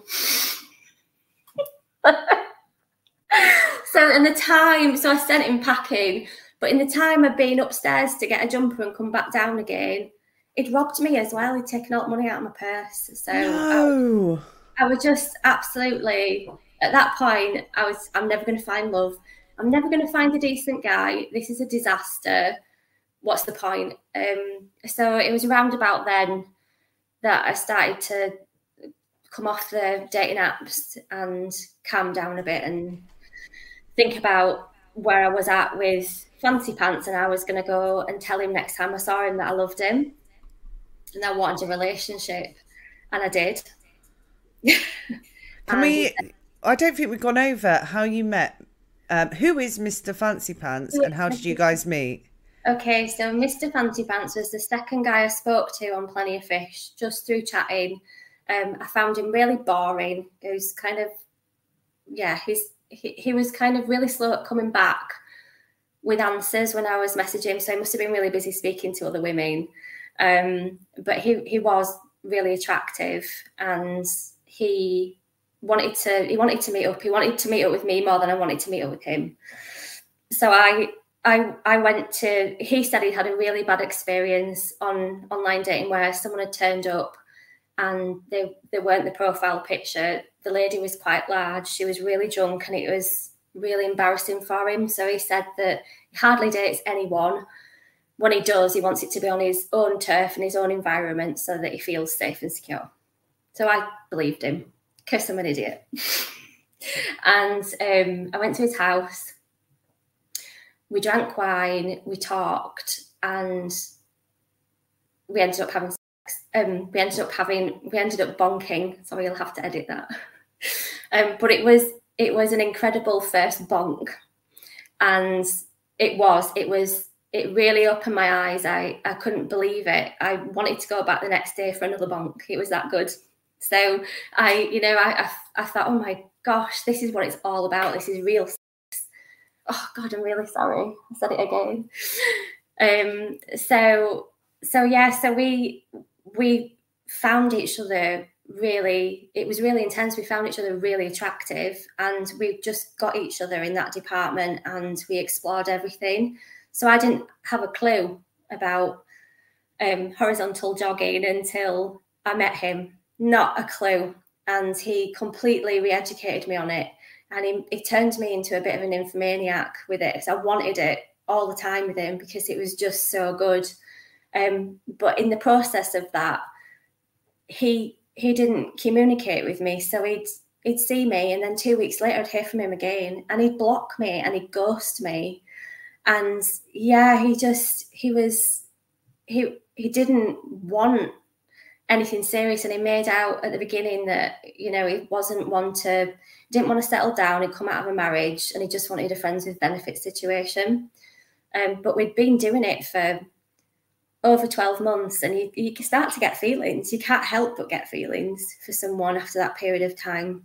So in the time, so I sent him packing, but in the time of being upstairs to get a jumper and come back down again, he'd robbed me as well. He'd taken all the money out of my purse. So no. I, I was just absolutely, at that point, I was, I'm never going to find love. I'm never going to find a decent guy. This is a disaster. What's the point? Um, so it was around about then that I started to come off the dating apps and calm down a bit and think about where I was at with Fancy Pants, and I was going to go and tell him next time I saw him that I loved him and I wanted a relationship, and I did. Can we, I don't think we've gone over how you met. Um, who is Mister Fancy Pants and how did you guys meet? Okay, so Mister Fancy Pants was the second guy I spoke to on Plenty of Fish, just through chatting. Um, I found him really boring. He was kind of, yeah, he's he, he was kind of really slow at coming back with answers when I was messaging him. So he must have been really busy speaking to other women. Um, but he he was really attractive, and he wanted to he wanted to meet up. He wanted to meet up with me more than I wanted to meet up with him. So I. I, I went to, he said he had a really bad experience on online dating where someone had turned up and they, they weren't the profile picture. The lady was quite large. She was really drunk and it was really embarrassing for him. So he said that he hardly dates anyone. when he does, he wants it to be on his own turf and his own environment so that he feels safe and secure. So I believed him, because I'm an idiot. And um, I went to his house. We drank wine, we talked, and we ended up having sex. Um, we ended up having, we ended up bonking. Sorry, you'll have to edit that. um, but it was, it was an incredible first bonk. And it was, it was, it really opened my eyes. I, I couldn't believe it. I wanted to go back the next day for another bonk. It was that good. So I, you know, I, I, I thought, oh my gosh, this is what it's all about. This is real sex. Oh God, I'm really sorry. I said it again. Um, so, so yeah, so we, we found each other really, it was really intense. We found each other really attractive, and we just got each other in that department, and we explored everything. So I didn't have a clue about um, horizontal jogging until I met him. Not a clue. And he completely re-educated me on it. And he, he turned me into a bit of an nymphomaniac with it. So I wanted it all the time with him because it was just so good. Um, but in the process of that, he he didn't communicate with me. So he'd he'd see me, and then two weeks later I'd hear from him again, and he'd block me and he'd ghost me. And yeah, he just he was he he didn't want anything serious, and he made out at the beginning that, you know, he wasn't one to didn't want to settle down. He'd come out of a marriage and he just wanted a friends with benefits situation. Um, but we'd been doing it for over twelve months, and you, you can start to get feelings. You can't help but get feelings for someone after that period of time.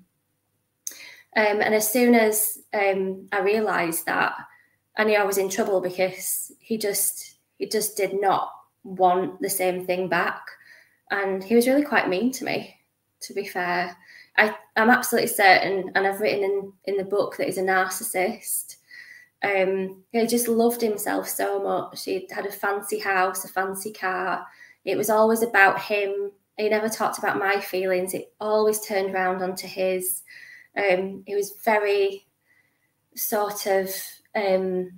Um, and as soon as um, I realised that, I knew I was in trouble, because he just he just did not want the same thing back. And he was really quite mean to me, to be fair. I, I'm absolutely certain, and I've written in, in the book, that he's a narcissist. Um, he just loved himself so much. He had a fancy house, a fancy car. It was always about him. He never talked about my feelings. It always turned around onto his. Um, he was very sort of, um,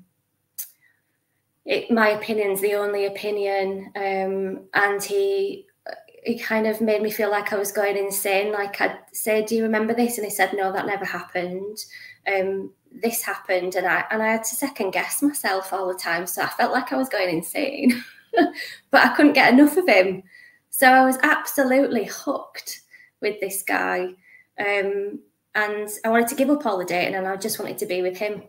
it, my opinion's the only opinion. Um, and he... He kind of made me feel like I was going insane. Like I'd say, do you remember this? And he said, no, that never happened. Um, this happened. And I and I had to second guess myself all the time. So I felt like I was going insane, but I couldn't get enough of him. So I was absolutely hooked with this guy. Um, and I wanted to give up all the dating, and I just wanted to be with him.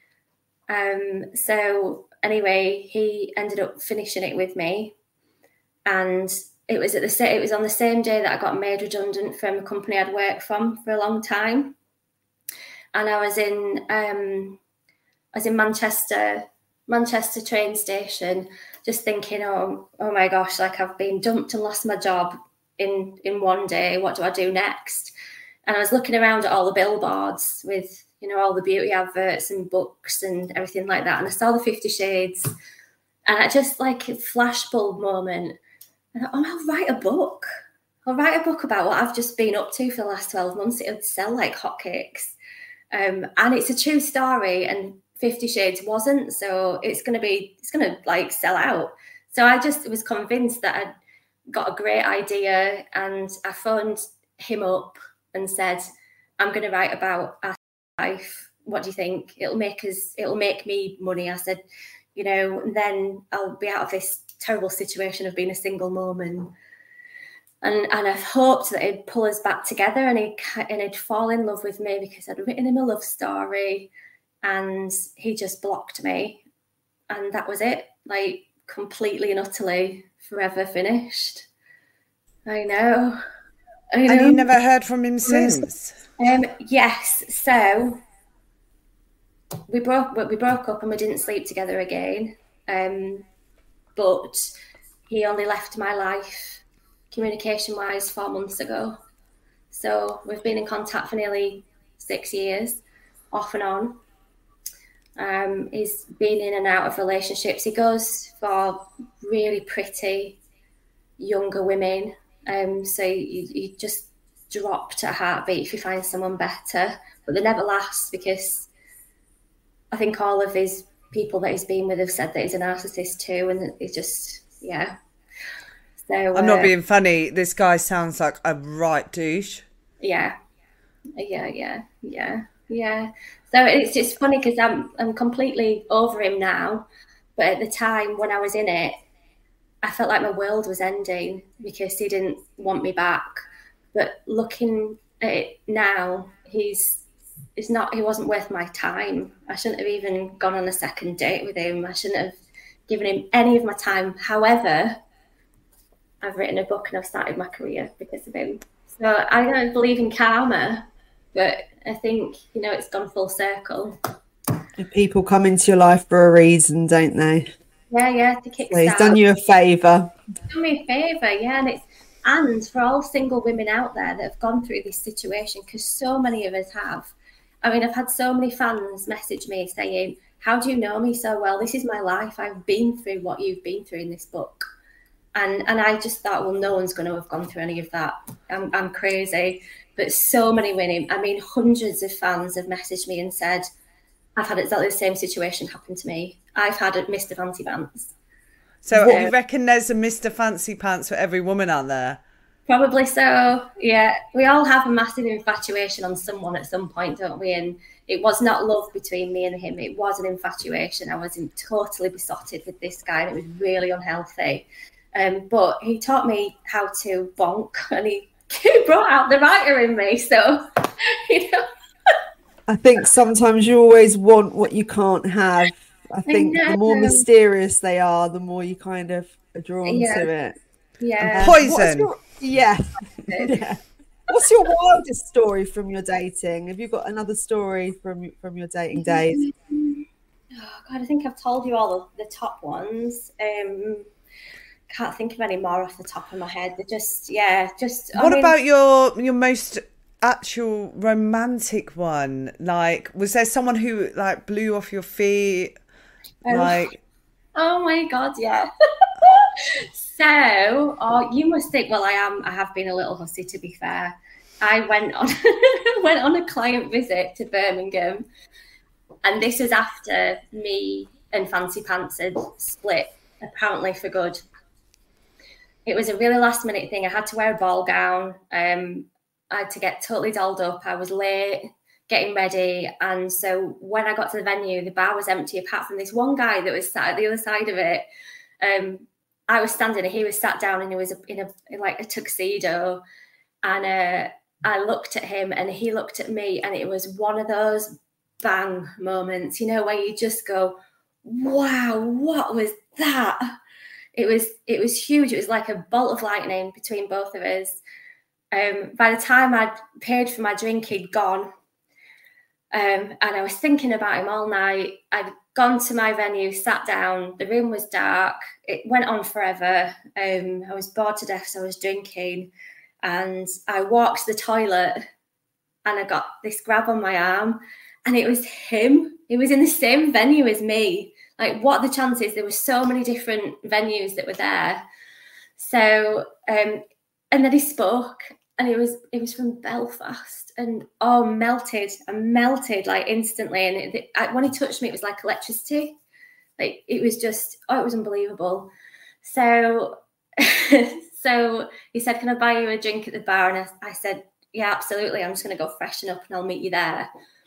Um, so anyway, he ended up finishing it with me. And It was at the it was on the same day that I got made redundant from a company I'd worked from for a long time, and I was in um, I was in Manchester Manchester train station, just thinking, oh oh my gosh, like I've been dumped and lost my job in in one day. What do I do next? And I was looking around at all the billboards with, you know, all the beauty adverts and books and everything like that, and I saw the Fifty Shades, and I just like a flashbulb moment. I thought, oh, I'll write a book. I'll write a book about what I've just been up to for the last twelve months. It would sell like hotcakes. Um, and it's a true story, and Fifty Shades wasn't. So it's going to be, it's going to like sell out. So I just was convinced that I'd got a great idea, and I phoned him up and said, I'm going to write about our life. What do you think? It'll make us, it'll make me money. I said, you know, and then I'll be out of this terrible situation of being a single mum, and and and I've hoped that he'd pull us back together, and he'd and he'd fall in love with me because I'd written him a love story, and he just blocked me, and that was it, like completely and utterly forever finished. I know. I know. And you never heard from him since? Um, yes. So we broke we broke up and we didn't sleep together again. Um. But he only left my life, communication-wise, four months ago. So we've been in contact for nearly six years, off and on. Um, he's been in and out of relationships. He goes for really pretty younger women. Um, so you, you just drop to a heartbeat if you find someone better. But they never last, because I think all of his people that he's been with have said that he's a narcissist too, and it's just, yeah. So I'm not uh, being funny. This guy sounds like a right douche. Yeah, yeah, yeah, yeah, yeah. So it's just funny because I'm I'm completely over him now, but at the time when I was in it, I felt like my world was ending because he didn't want me back. But looking at it now, he's he's not. He wasn't worth my time. I shouldn't have even gone on a second date with him. I shouldn't have given him any of my time. However, I've written a book and I've started my career because of him. So I don't believe in karma, but I think, you know, it's gone full circle. People come into your life for a reason, don't they? Yeah, yeah, to kickstart. So he's done you a favour. Done me a favour, yeah, and it's and for all single women out there that have gone through this situation, because so many of us have. I mean, I've had so many fans message me saying, "How do you know me so well? This is my life. I've been through what you've been through in this book." And and I just thought, well, no one's going to have gone through any of that. I'm I'm crazy. But so many women, I mean, hundreds of fans have messaged me and said, I've had exactly the same situation happen to me. I've had a Mister Fancy Pants. So Yeah. you reckon there's a Mister Fancy Pants for every woman out there? Probably so, yeah. We all have a massive infatuation on someone at some point, don't we? And it was not love between me and him. It was an infatuation. I was in, totally besotted with this guy, and it was really unhealthy. Um, but he taught me how to bonk, and he, he brought out the writer in me. So, you know. I think sometimes you always want what you can't have. I think I the more know. mysterious they are, the more you kind of are drawn Yeah. to it. Yeah. Um, Poison. what's your- yeah. yeah. What's your wildest story from your dating? Have you got another story from from your dating days? Oh, God, I think I've told you all of the top ones. Um, can't think of any more off the top of my head. They're just, yeah, just. I What mean, about your your most actual romantic one? Like, was there someone who like blew you off your feet? Um, Like, Oh my God, yeah. So, oh, you must think. Well, I am. I have been a little hussy, to be fair. I went on went on a client visit to Birmingham, and this was after me and Fancy Pants had split, apparently for good. It was a really last minute thing. I had to wear a ball gown. Um, I had to get totally dolled up. I was late getting ready. And so when I got to the venue, the bar was empty apart from this one guy that was sat at the other side of it. Um, I was standing and he was sat down and he was in a in like a tuxedo. And uh, I looked at him and he looked at me, and it was one of those bang moments, you know, where you just go, wow, what was that? It was it was huge. It was like a bolt of lightning between both of us. Um, by the time I'd paid for my drink, he'd gone. Um, and I was thinking about him all night. I'd gone to my venue, sat down. The room was dark. It went on forever. Um, I was bored to death, so I was drinking. And I walked to the toilet and I got this grab on my arm, and it was him. He was in the same venue as me. Like, what are the chances? There were so many different venues that were there. So, um, and then he spoke, and it was it was from Belfast, and oh, melted, I melted like instantly. And it, it, I, when he touched me, it was like electricity. Like, it was just, oh, it was unbelievable. So, so he said, "Can I buy you a drink at the bar?" And I, I said, "Yeah, absolutely. I'm just going to go freshen up, and I'll meet you there."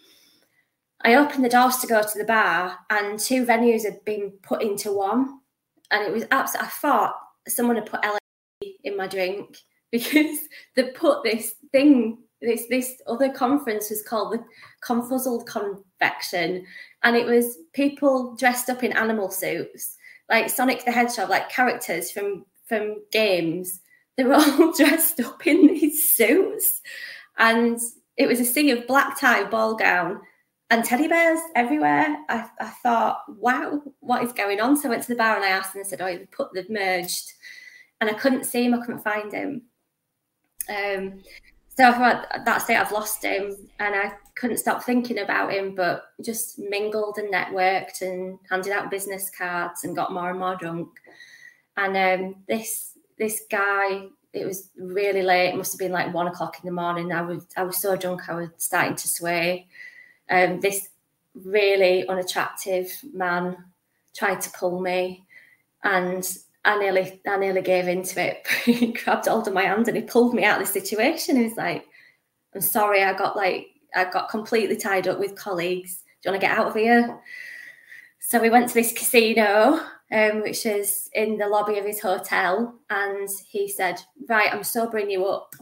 I opened the doors to go to the bar, and two venues had been put into one. And it was absolutely, I thought someone had put L S D in my drink, because they put this thing, this this other conference was called the Confuzzled Convection. And it was people dressed up in animal suits, like Sonic the Hedgehog, like characters from, from games. They were all dressed up in these suits. And it was a sea of black tie, ball gown, and teddy bears everywhere. I, I thought, wow, what is going on? So I went to the bar and I asked, and they said, oh, they've put, they've merged. And I couldn't see him, I couldn't find him. Um, so I thought, that's it, I've lost him. And I couldn't stop thinking about him, but just mingled and networked and handed out business cards and got more and more drunk. And um, this this guy, it was really late, it must have been like one o'clock in the morning. I was, I was so drunk, I was starting to sway. Um, this really unattractive man tried to pull me, and I nearly, I nearly gave into it. He grabbed hold of my hand and he pulled me out of the situation. He was like, "I'm sorry, I got like, I got completely tied up with colleagues. Do you want to get out of here?" So we went to this casino, um, which is in the lobby of his hotel, and he said, "Right, I'm sobering you up."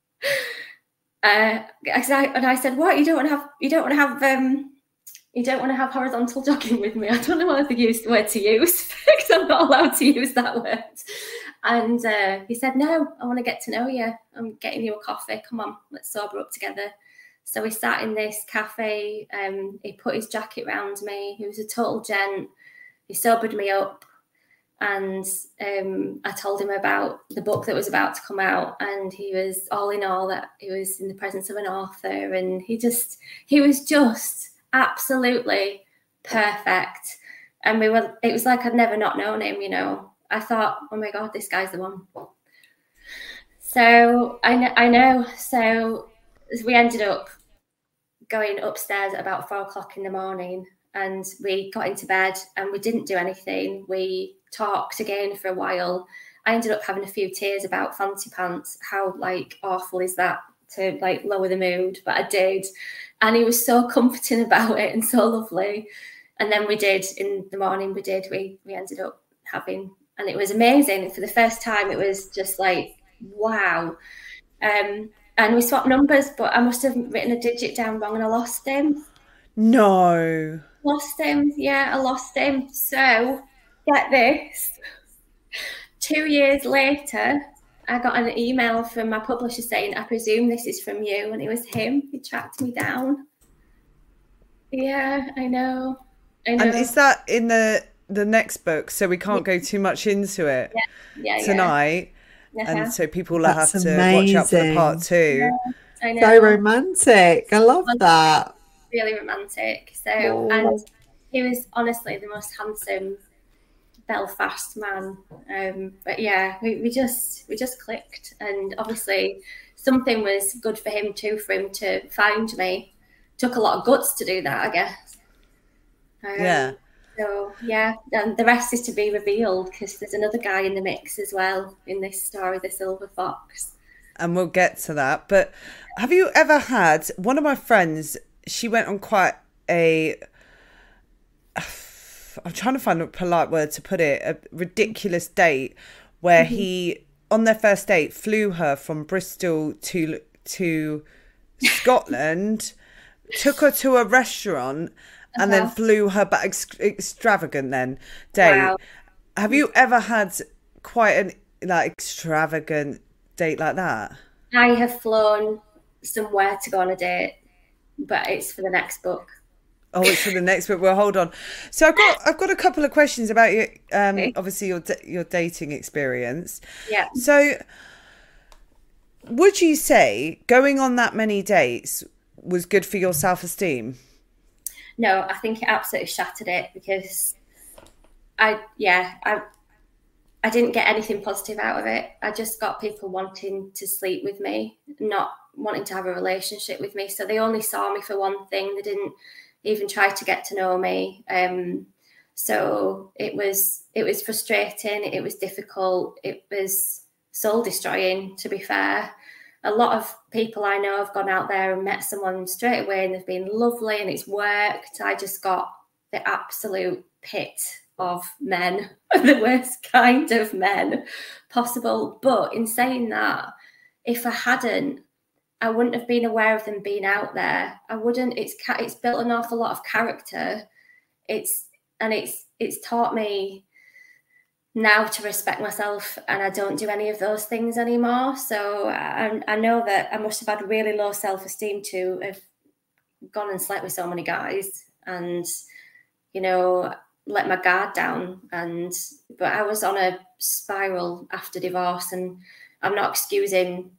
Uh, and I said, "What? You don't want to have? You don't want to have? Um, you don't want to have horizontal jogging with me?" I don't know what the use the word to use because I'm not allowed to use that word. And uh, he said, "No, I want to get to know you. I'm getting you a coffee. Come on, let's sober up together." So we sat in this cafe. Um, he put his jacket round me. He was a total gent. He sobered me up. And um, I told him about the book that was about to come out, and he was all in all that he was in the presence of an author, and he just, he was just absolutely perfect. And we were, it was like I'd never not known him, you know. I thought, oh my God, this guy's the one. So I know, I know. So we ended up going upstairs at about four o'clock in the morning, and we got into bed and we didn't do anything. We talked again for a while. I ended up having a few tears about fancy pants. How like awful is that to like lower the mood? But I did. And he was so comforting about it and so lovely. And then we did in the morning, we did, we, we ended up having, and it was amazing. For the first time, it was just like, wow. Um, and we swapped numbers, but I must have written a digit down wrong and I lost him. No. Lost him. Yeah, I lost him. So get this. Two years later, I got an email from my publisher saying, "I presume this is from you." And it was him. He tracked me down. Yeah, I know. I know. And is that in the the next book? So we can't yeah. go too much into it yeah. Yeah, tonight. Yeah. Uh-huh. And so people will That's have to amazing. watch out for the part two. Yeah, I know. So romantic. I love that. Really romantic. So, oh. and he was honestly the most handsome Belfast man. Um, but yeah, we, we just we just clicked, and obviously something was good for him too, for him to find me. Took a lot of guts to do that, I guess. Um, yeah. So yeah, and the rest is to be revealed because there's another guy in the mix as well in this story, the Silver Fox. And we'll get to that. But have you ever had one of my friends? She went on quite a. I'm trying to find a polite word to put it, a ridiculous date where mm-hmm. he, on their first date, flew her from Bristol to to Scotland, took her to a restaurant, uh-huh. and then flew her back. Ex- extravagant then date. Wow. Have you ever had quite an like extravagant date like that? I have flown somewhere to go on a date, but it's for the next book. Oh, it's for the next book. Well, hold on. So I've got I've got a couple of questions about your um okay. obviously your your dating experience. Yeah. So would you say going on that many dates was good for your self-esteem? No, I think it absolutely shattered it because I yeah, I I didn't get anything positive out of it. I just got people wanting to sleep with me, not wanting to have a relationship with me. So they only saw me for one thing. They didn't even try to get to know me. Um, so it was it was frustrating. It was difficult. It was soul destroying, to be fair. A lot of people I know have gone out there and met someone straight away and they've been lovely and it's worked. I just got the absolute pit of men, the worst kind of men possible. But in saying that, if I hadn't, I wouldn't have been aware of them being out there. I wouldn't. It's it's built an awful lot of character. It's and it's it's taught me now to respect myself, and I don't do any of those things anymore. So I, I know that I must have had really low self-esteem to have gone and slept with so many guys, and you know, let my guard down. And but I was on a spiral after divorce, and I'm not excusing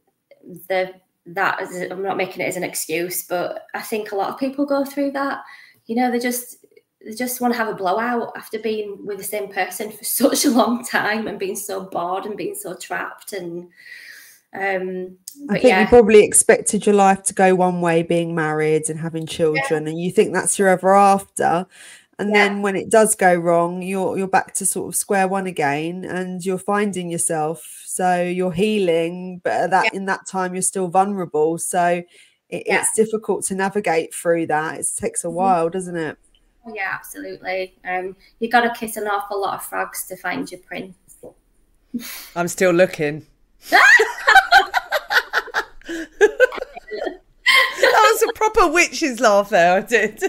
the. That is, I'm not making it as an excuse, but I think a lot of people go through that. You know, they just they just want to have a blowout after being with the same person for such a long time and being so bored and being so trapped. And Um, I but think yeah. you probably expected your life to go one way, being married and having children, yeah. and you think that's your ever after. And yeah. then when it does go wrong, you're you're back to sort of square one again, and you're finding yourself. So you're healing, but at that yeah. in that time you're still vulnerable. So it, yeah. it's difficult to navigate through that. It takes a while, doesn't it? Yeah, absolutely. Um, you got to kiss an awful lot of frogs to find your prince. I'm still looking. That was a proper witch's laugh there, I did.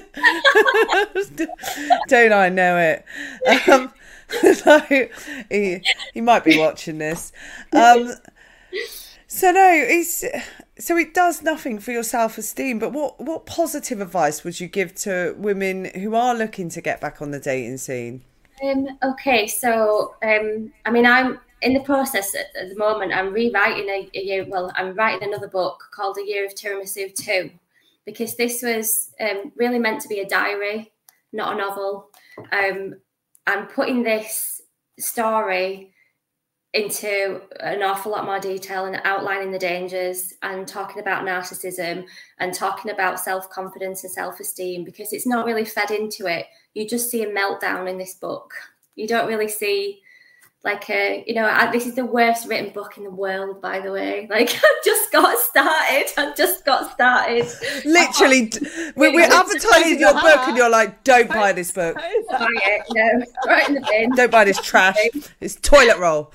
Don't I know it? Um, so he, he might be watching this. Um, so no, it's, so it does nothing for your self-esteem, but what, what positive advice would you give to women who are looking to get back on the dating scene? Um, okay, so, um, I mean, I'm in the process at, at the moment. I'm rewriting a, a year, well, I'm writing another book called A Year of Tiramisu two, because this was um, really meant to be a diary, not a novel. Um, I'm putting this story into an awful lot more detail and outlining the dangers and talking about narcissism and talking about self-confidence and self-esteem, because it's not really fed into it. You just see a meltdown in this book. You don't really see like a, you know, I, this is the worst written book in the world, by the way. Like, I've just got started. I've just got started. Literally, we're, we're advertising your book and you're like, don't buy this book. Don't buy it, no. Right in the bin. Don't buy this trash. It's toilet roll.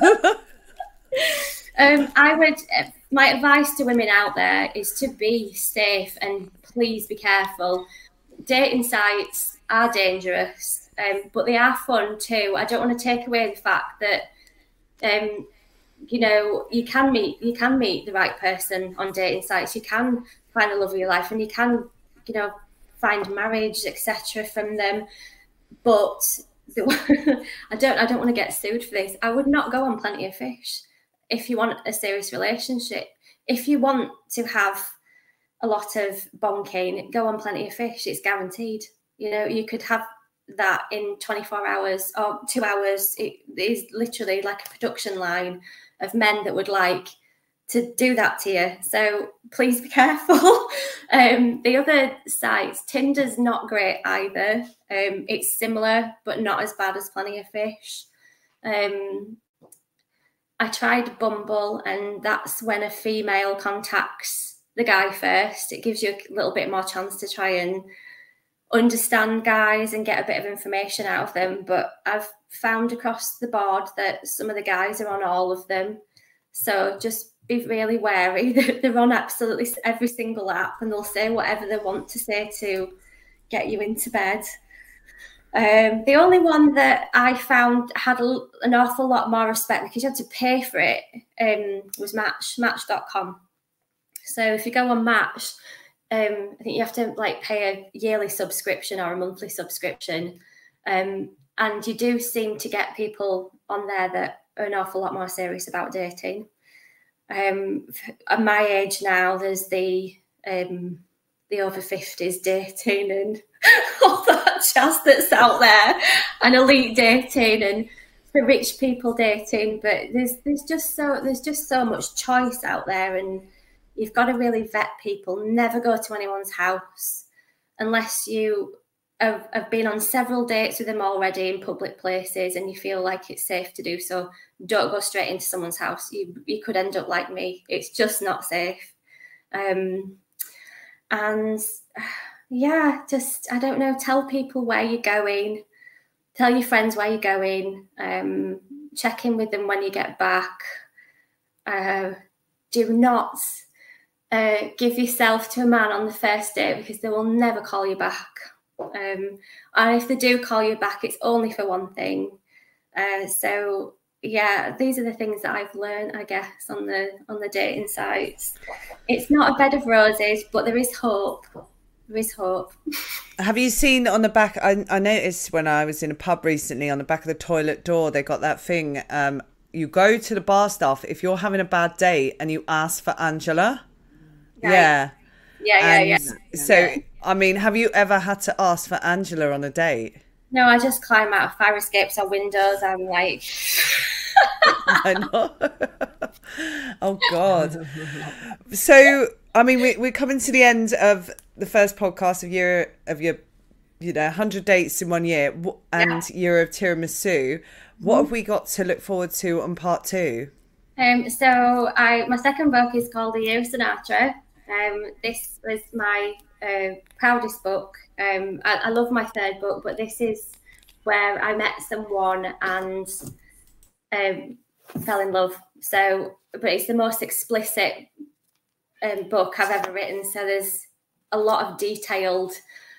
um, I would, my advice to women out there is to be safe and please be careful. Dating sites are dangerous. Um, but they are fun too. I don't want to take away the fact that, um, you know, you can meet you can meet the right person on dating sites. You can find the love of your life, and you can, you know, find marriage, et cetera from them. But the, I don't I don't want to get sued for this. I would not go on Plenty of Fish if you want a serious relationship. If you want to have a lot of bonking, go on Plenty of Fish. It's guaranteed. You know, you could have that in twenty-four hours or two hours. It is literally like a production line of men that would like to do that to you. So please be careful. um, the other sites, Tinder's not great either. Um, it's similar, but not as bad as Plenty of Fish. Um, I tried Bumble, and that's when a female contacts the guy first. It gives you a little bit more chance to try and understand guys and get a bit of information out of them. But I've found across the board that some of the guys are on all of them. So just be really wary. They're on absolutely every single app, and they'll say whatever they want to say to get you into bed. Um, the only one that I found had a, an awful lot more respect, because you had to pay for it, um, was Match, match dot com. So if you go on Match, Um, I think you have to like pay a yearly subscription or a monthly subscription, um, and you do seem to get people on there that are an awful lot more serious about dating. Um, at my age now, there's the um, the over fifties dating and all that jazz that's out there, and elite dating and the rich people dating. But there's there's just so there's just so much choice out there, and you've got to really vet people. Never go to anyone's house unless you have, have been on several dates with them already in public places and you feel like it's safe to do so. Don't go straight into someone's house. You you could end up like me. It's just not safe. Um, and yeah, just, I don't know, tell people where you're going. Tell your friends where you're going. Um, check in with them when you get back. Uh, do not... Uh, give yourself to a man on the first date, because they will never call you back. Um, and if they do call you back, it's only for one thing. Uh, so yeah, these are the things that I've learned, I guess, on the on the dating sites. It's not a bed of roses, but there is hope. There is hope. Have you seen on the back? I, I noticed when I was in a pub recently, on the back of the toilet door, they got that thing. Um, you go to the bar staff if you're having a bad day, and you ask for Angela. Right. Yeah. Yeah, yeah, and yeah. So, yeah. I mean, have you ever had to ask for Angela on a date? No, I just climb out of fire escapes or windows. I'm like, I know. Oh God. So, I mean, we, we're coming to the end of the first podcast of year of your, you know, one hundred dates in one year and yeah. year of tiramisu. What have we got to look forward to on part two? Um, so I, my second book is called The Year of Sinatra. Um, this was my uh, proudest book. Um, I, I love my third book, but this is where I met someone and um, fell in love. So, but it's the most explicit um, book I've ever written. So there's a lot of detailed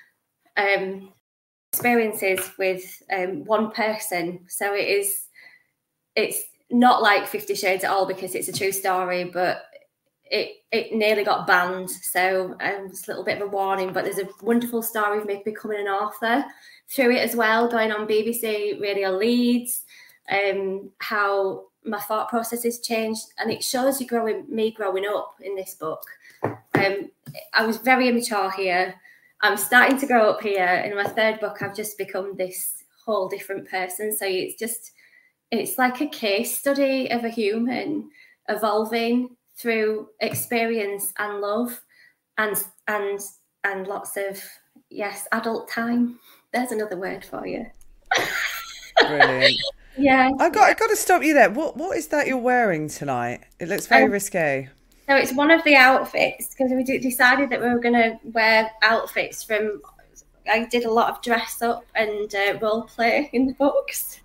um, experiences with um, one person. So it is, it's not like Fifty Shades at all because it's a true story, but it it nearly got banned. So um, it's a little bit of a warning, but there's a wonderful story of me becoming an author through it as well, going on B B C Radio Leeds, um, how my thought process has changed, and it shows you growing me growing up in this book. Um, I was very immature here. I'm starting to grow up here. In my third book, I've just become this whole different person. So it's just, it's like a case study of a human evolving through experience and love and and and lots of, yes, adult time. There's another word for you. Brilliant. Yeah. I got I got to stop you there. What what is that you're wearing tonight? It looks very um, risque. So it's one of the outfits, because we decided that we were going to wear outfits from, I did a lot of dress up and uh, role play in the books.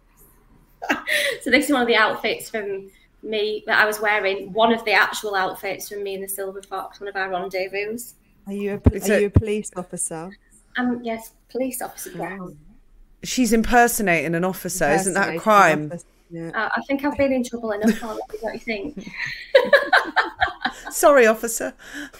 So this is one of the outfits from me that I was wearing, one of the actual outfits from me and the Silver Fox, one of our rendezvous. Are you a, are you a police officer? Um, yes, police officer Brown. She's impersonating an officer. Isn't that a crime? Yeah. Uh, I think I've been in trouble enough already, don't you think? Sorry, officer.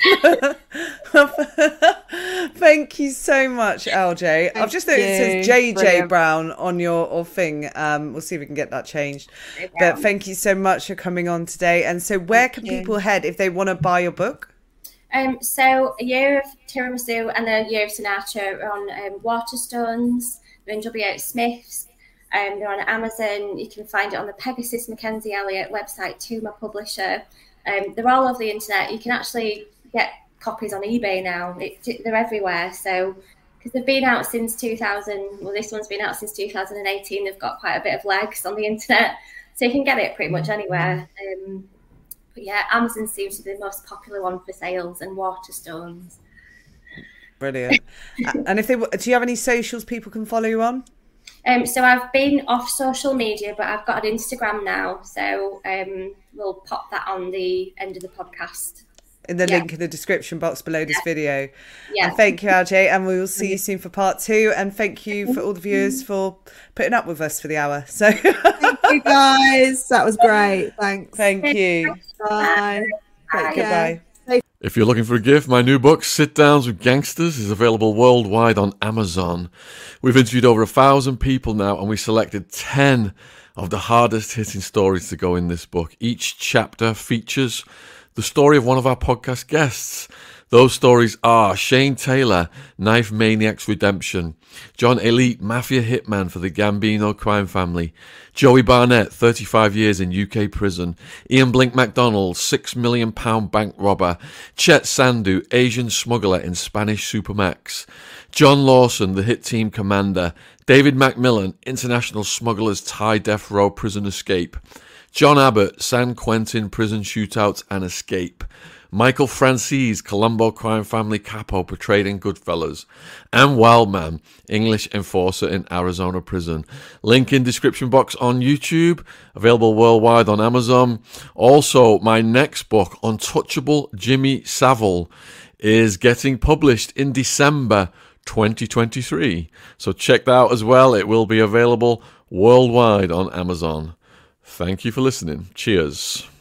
Thank you so much, L J. Thank I've just noticed it says J J Brilliant. Brown on your or thing. Um, we'll see if we can get that changed. But thank you so much for coming on today. And so where thank can you. people head if they want to buy your book? Um, so A Year of Tiramisu and A Year of Sinatra are on um, Waterstones, they're in W H Smith's. Um, they're on Amazon. You can find it on the Pegasus Mackenzie Elliott website too, my publisher. Um, they're all over the internet. You can actually get copies on eBay now. It, they're everywhere. So, because they've been out since two thousand, well, this one's been out since two thousand eighteen. They've got quite a bit of legs on the internet. So you can get it pretty much anywhere. Um, but yeah, Amazon seems to be the most popular one for sales, and Waterstones. Brilliant. And if they do you have any socials people can follow you on? Um, so I've been off social media, but I've got an Instagram now. So um, we'll pop that on the end of the podcast. In the yeah. link in the description box below this yeah. video. Yeah. And thank you, L J, and we will see you soon for part two. And thank you for all the viewers for putting up with us for the hour. So thank you guys. That was great. Thanks. Thank you. Bye. Bye. Goodbye. If you're looking for a gift, my new book, Sit Downs with Gangsters, is available worldwide on Amazon. We've interviewed over a thousand people now, and we selected ten of the hardest hitting stories to go in this book. Each chapter features the story of one of our podcast guests. Those stories are Shane Taylor, Knife Maniac's Redemption; John Elite, Mafia Hitman for the Gambino crime family; Joey Barnett, thirty-five years in U K prison; Ian Blink MacDonald, six million pound bank robber; Chet Sandu, Asian smuggler in Spanish Supermax; John Lawson, the hit team commander; David Macmillan, international smugglers Thai death row prison escape; John Abbott, San Quentin prison shootout and escape; Michael Francis, Colombo crime family capo portrayed in Goodfellas; and Wildman, English enforcer in Arizona prison. Link in description box on YouTube, available worldwide on Amazon. Also, my next book, Untouchable Jimmy Savile, is getting published in December twenty twenty-three. So check that out as well. It will be available worldwide on Amazon. Thank you for listening. Cheers.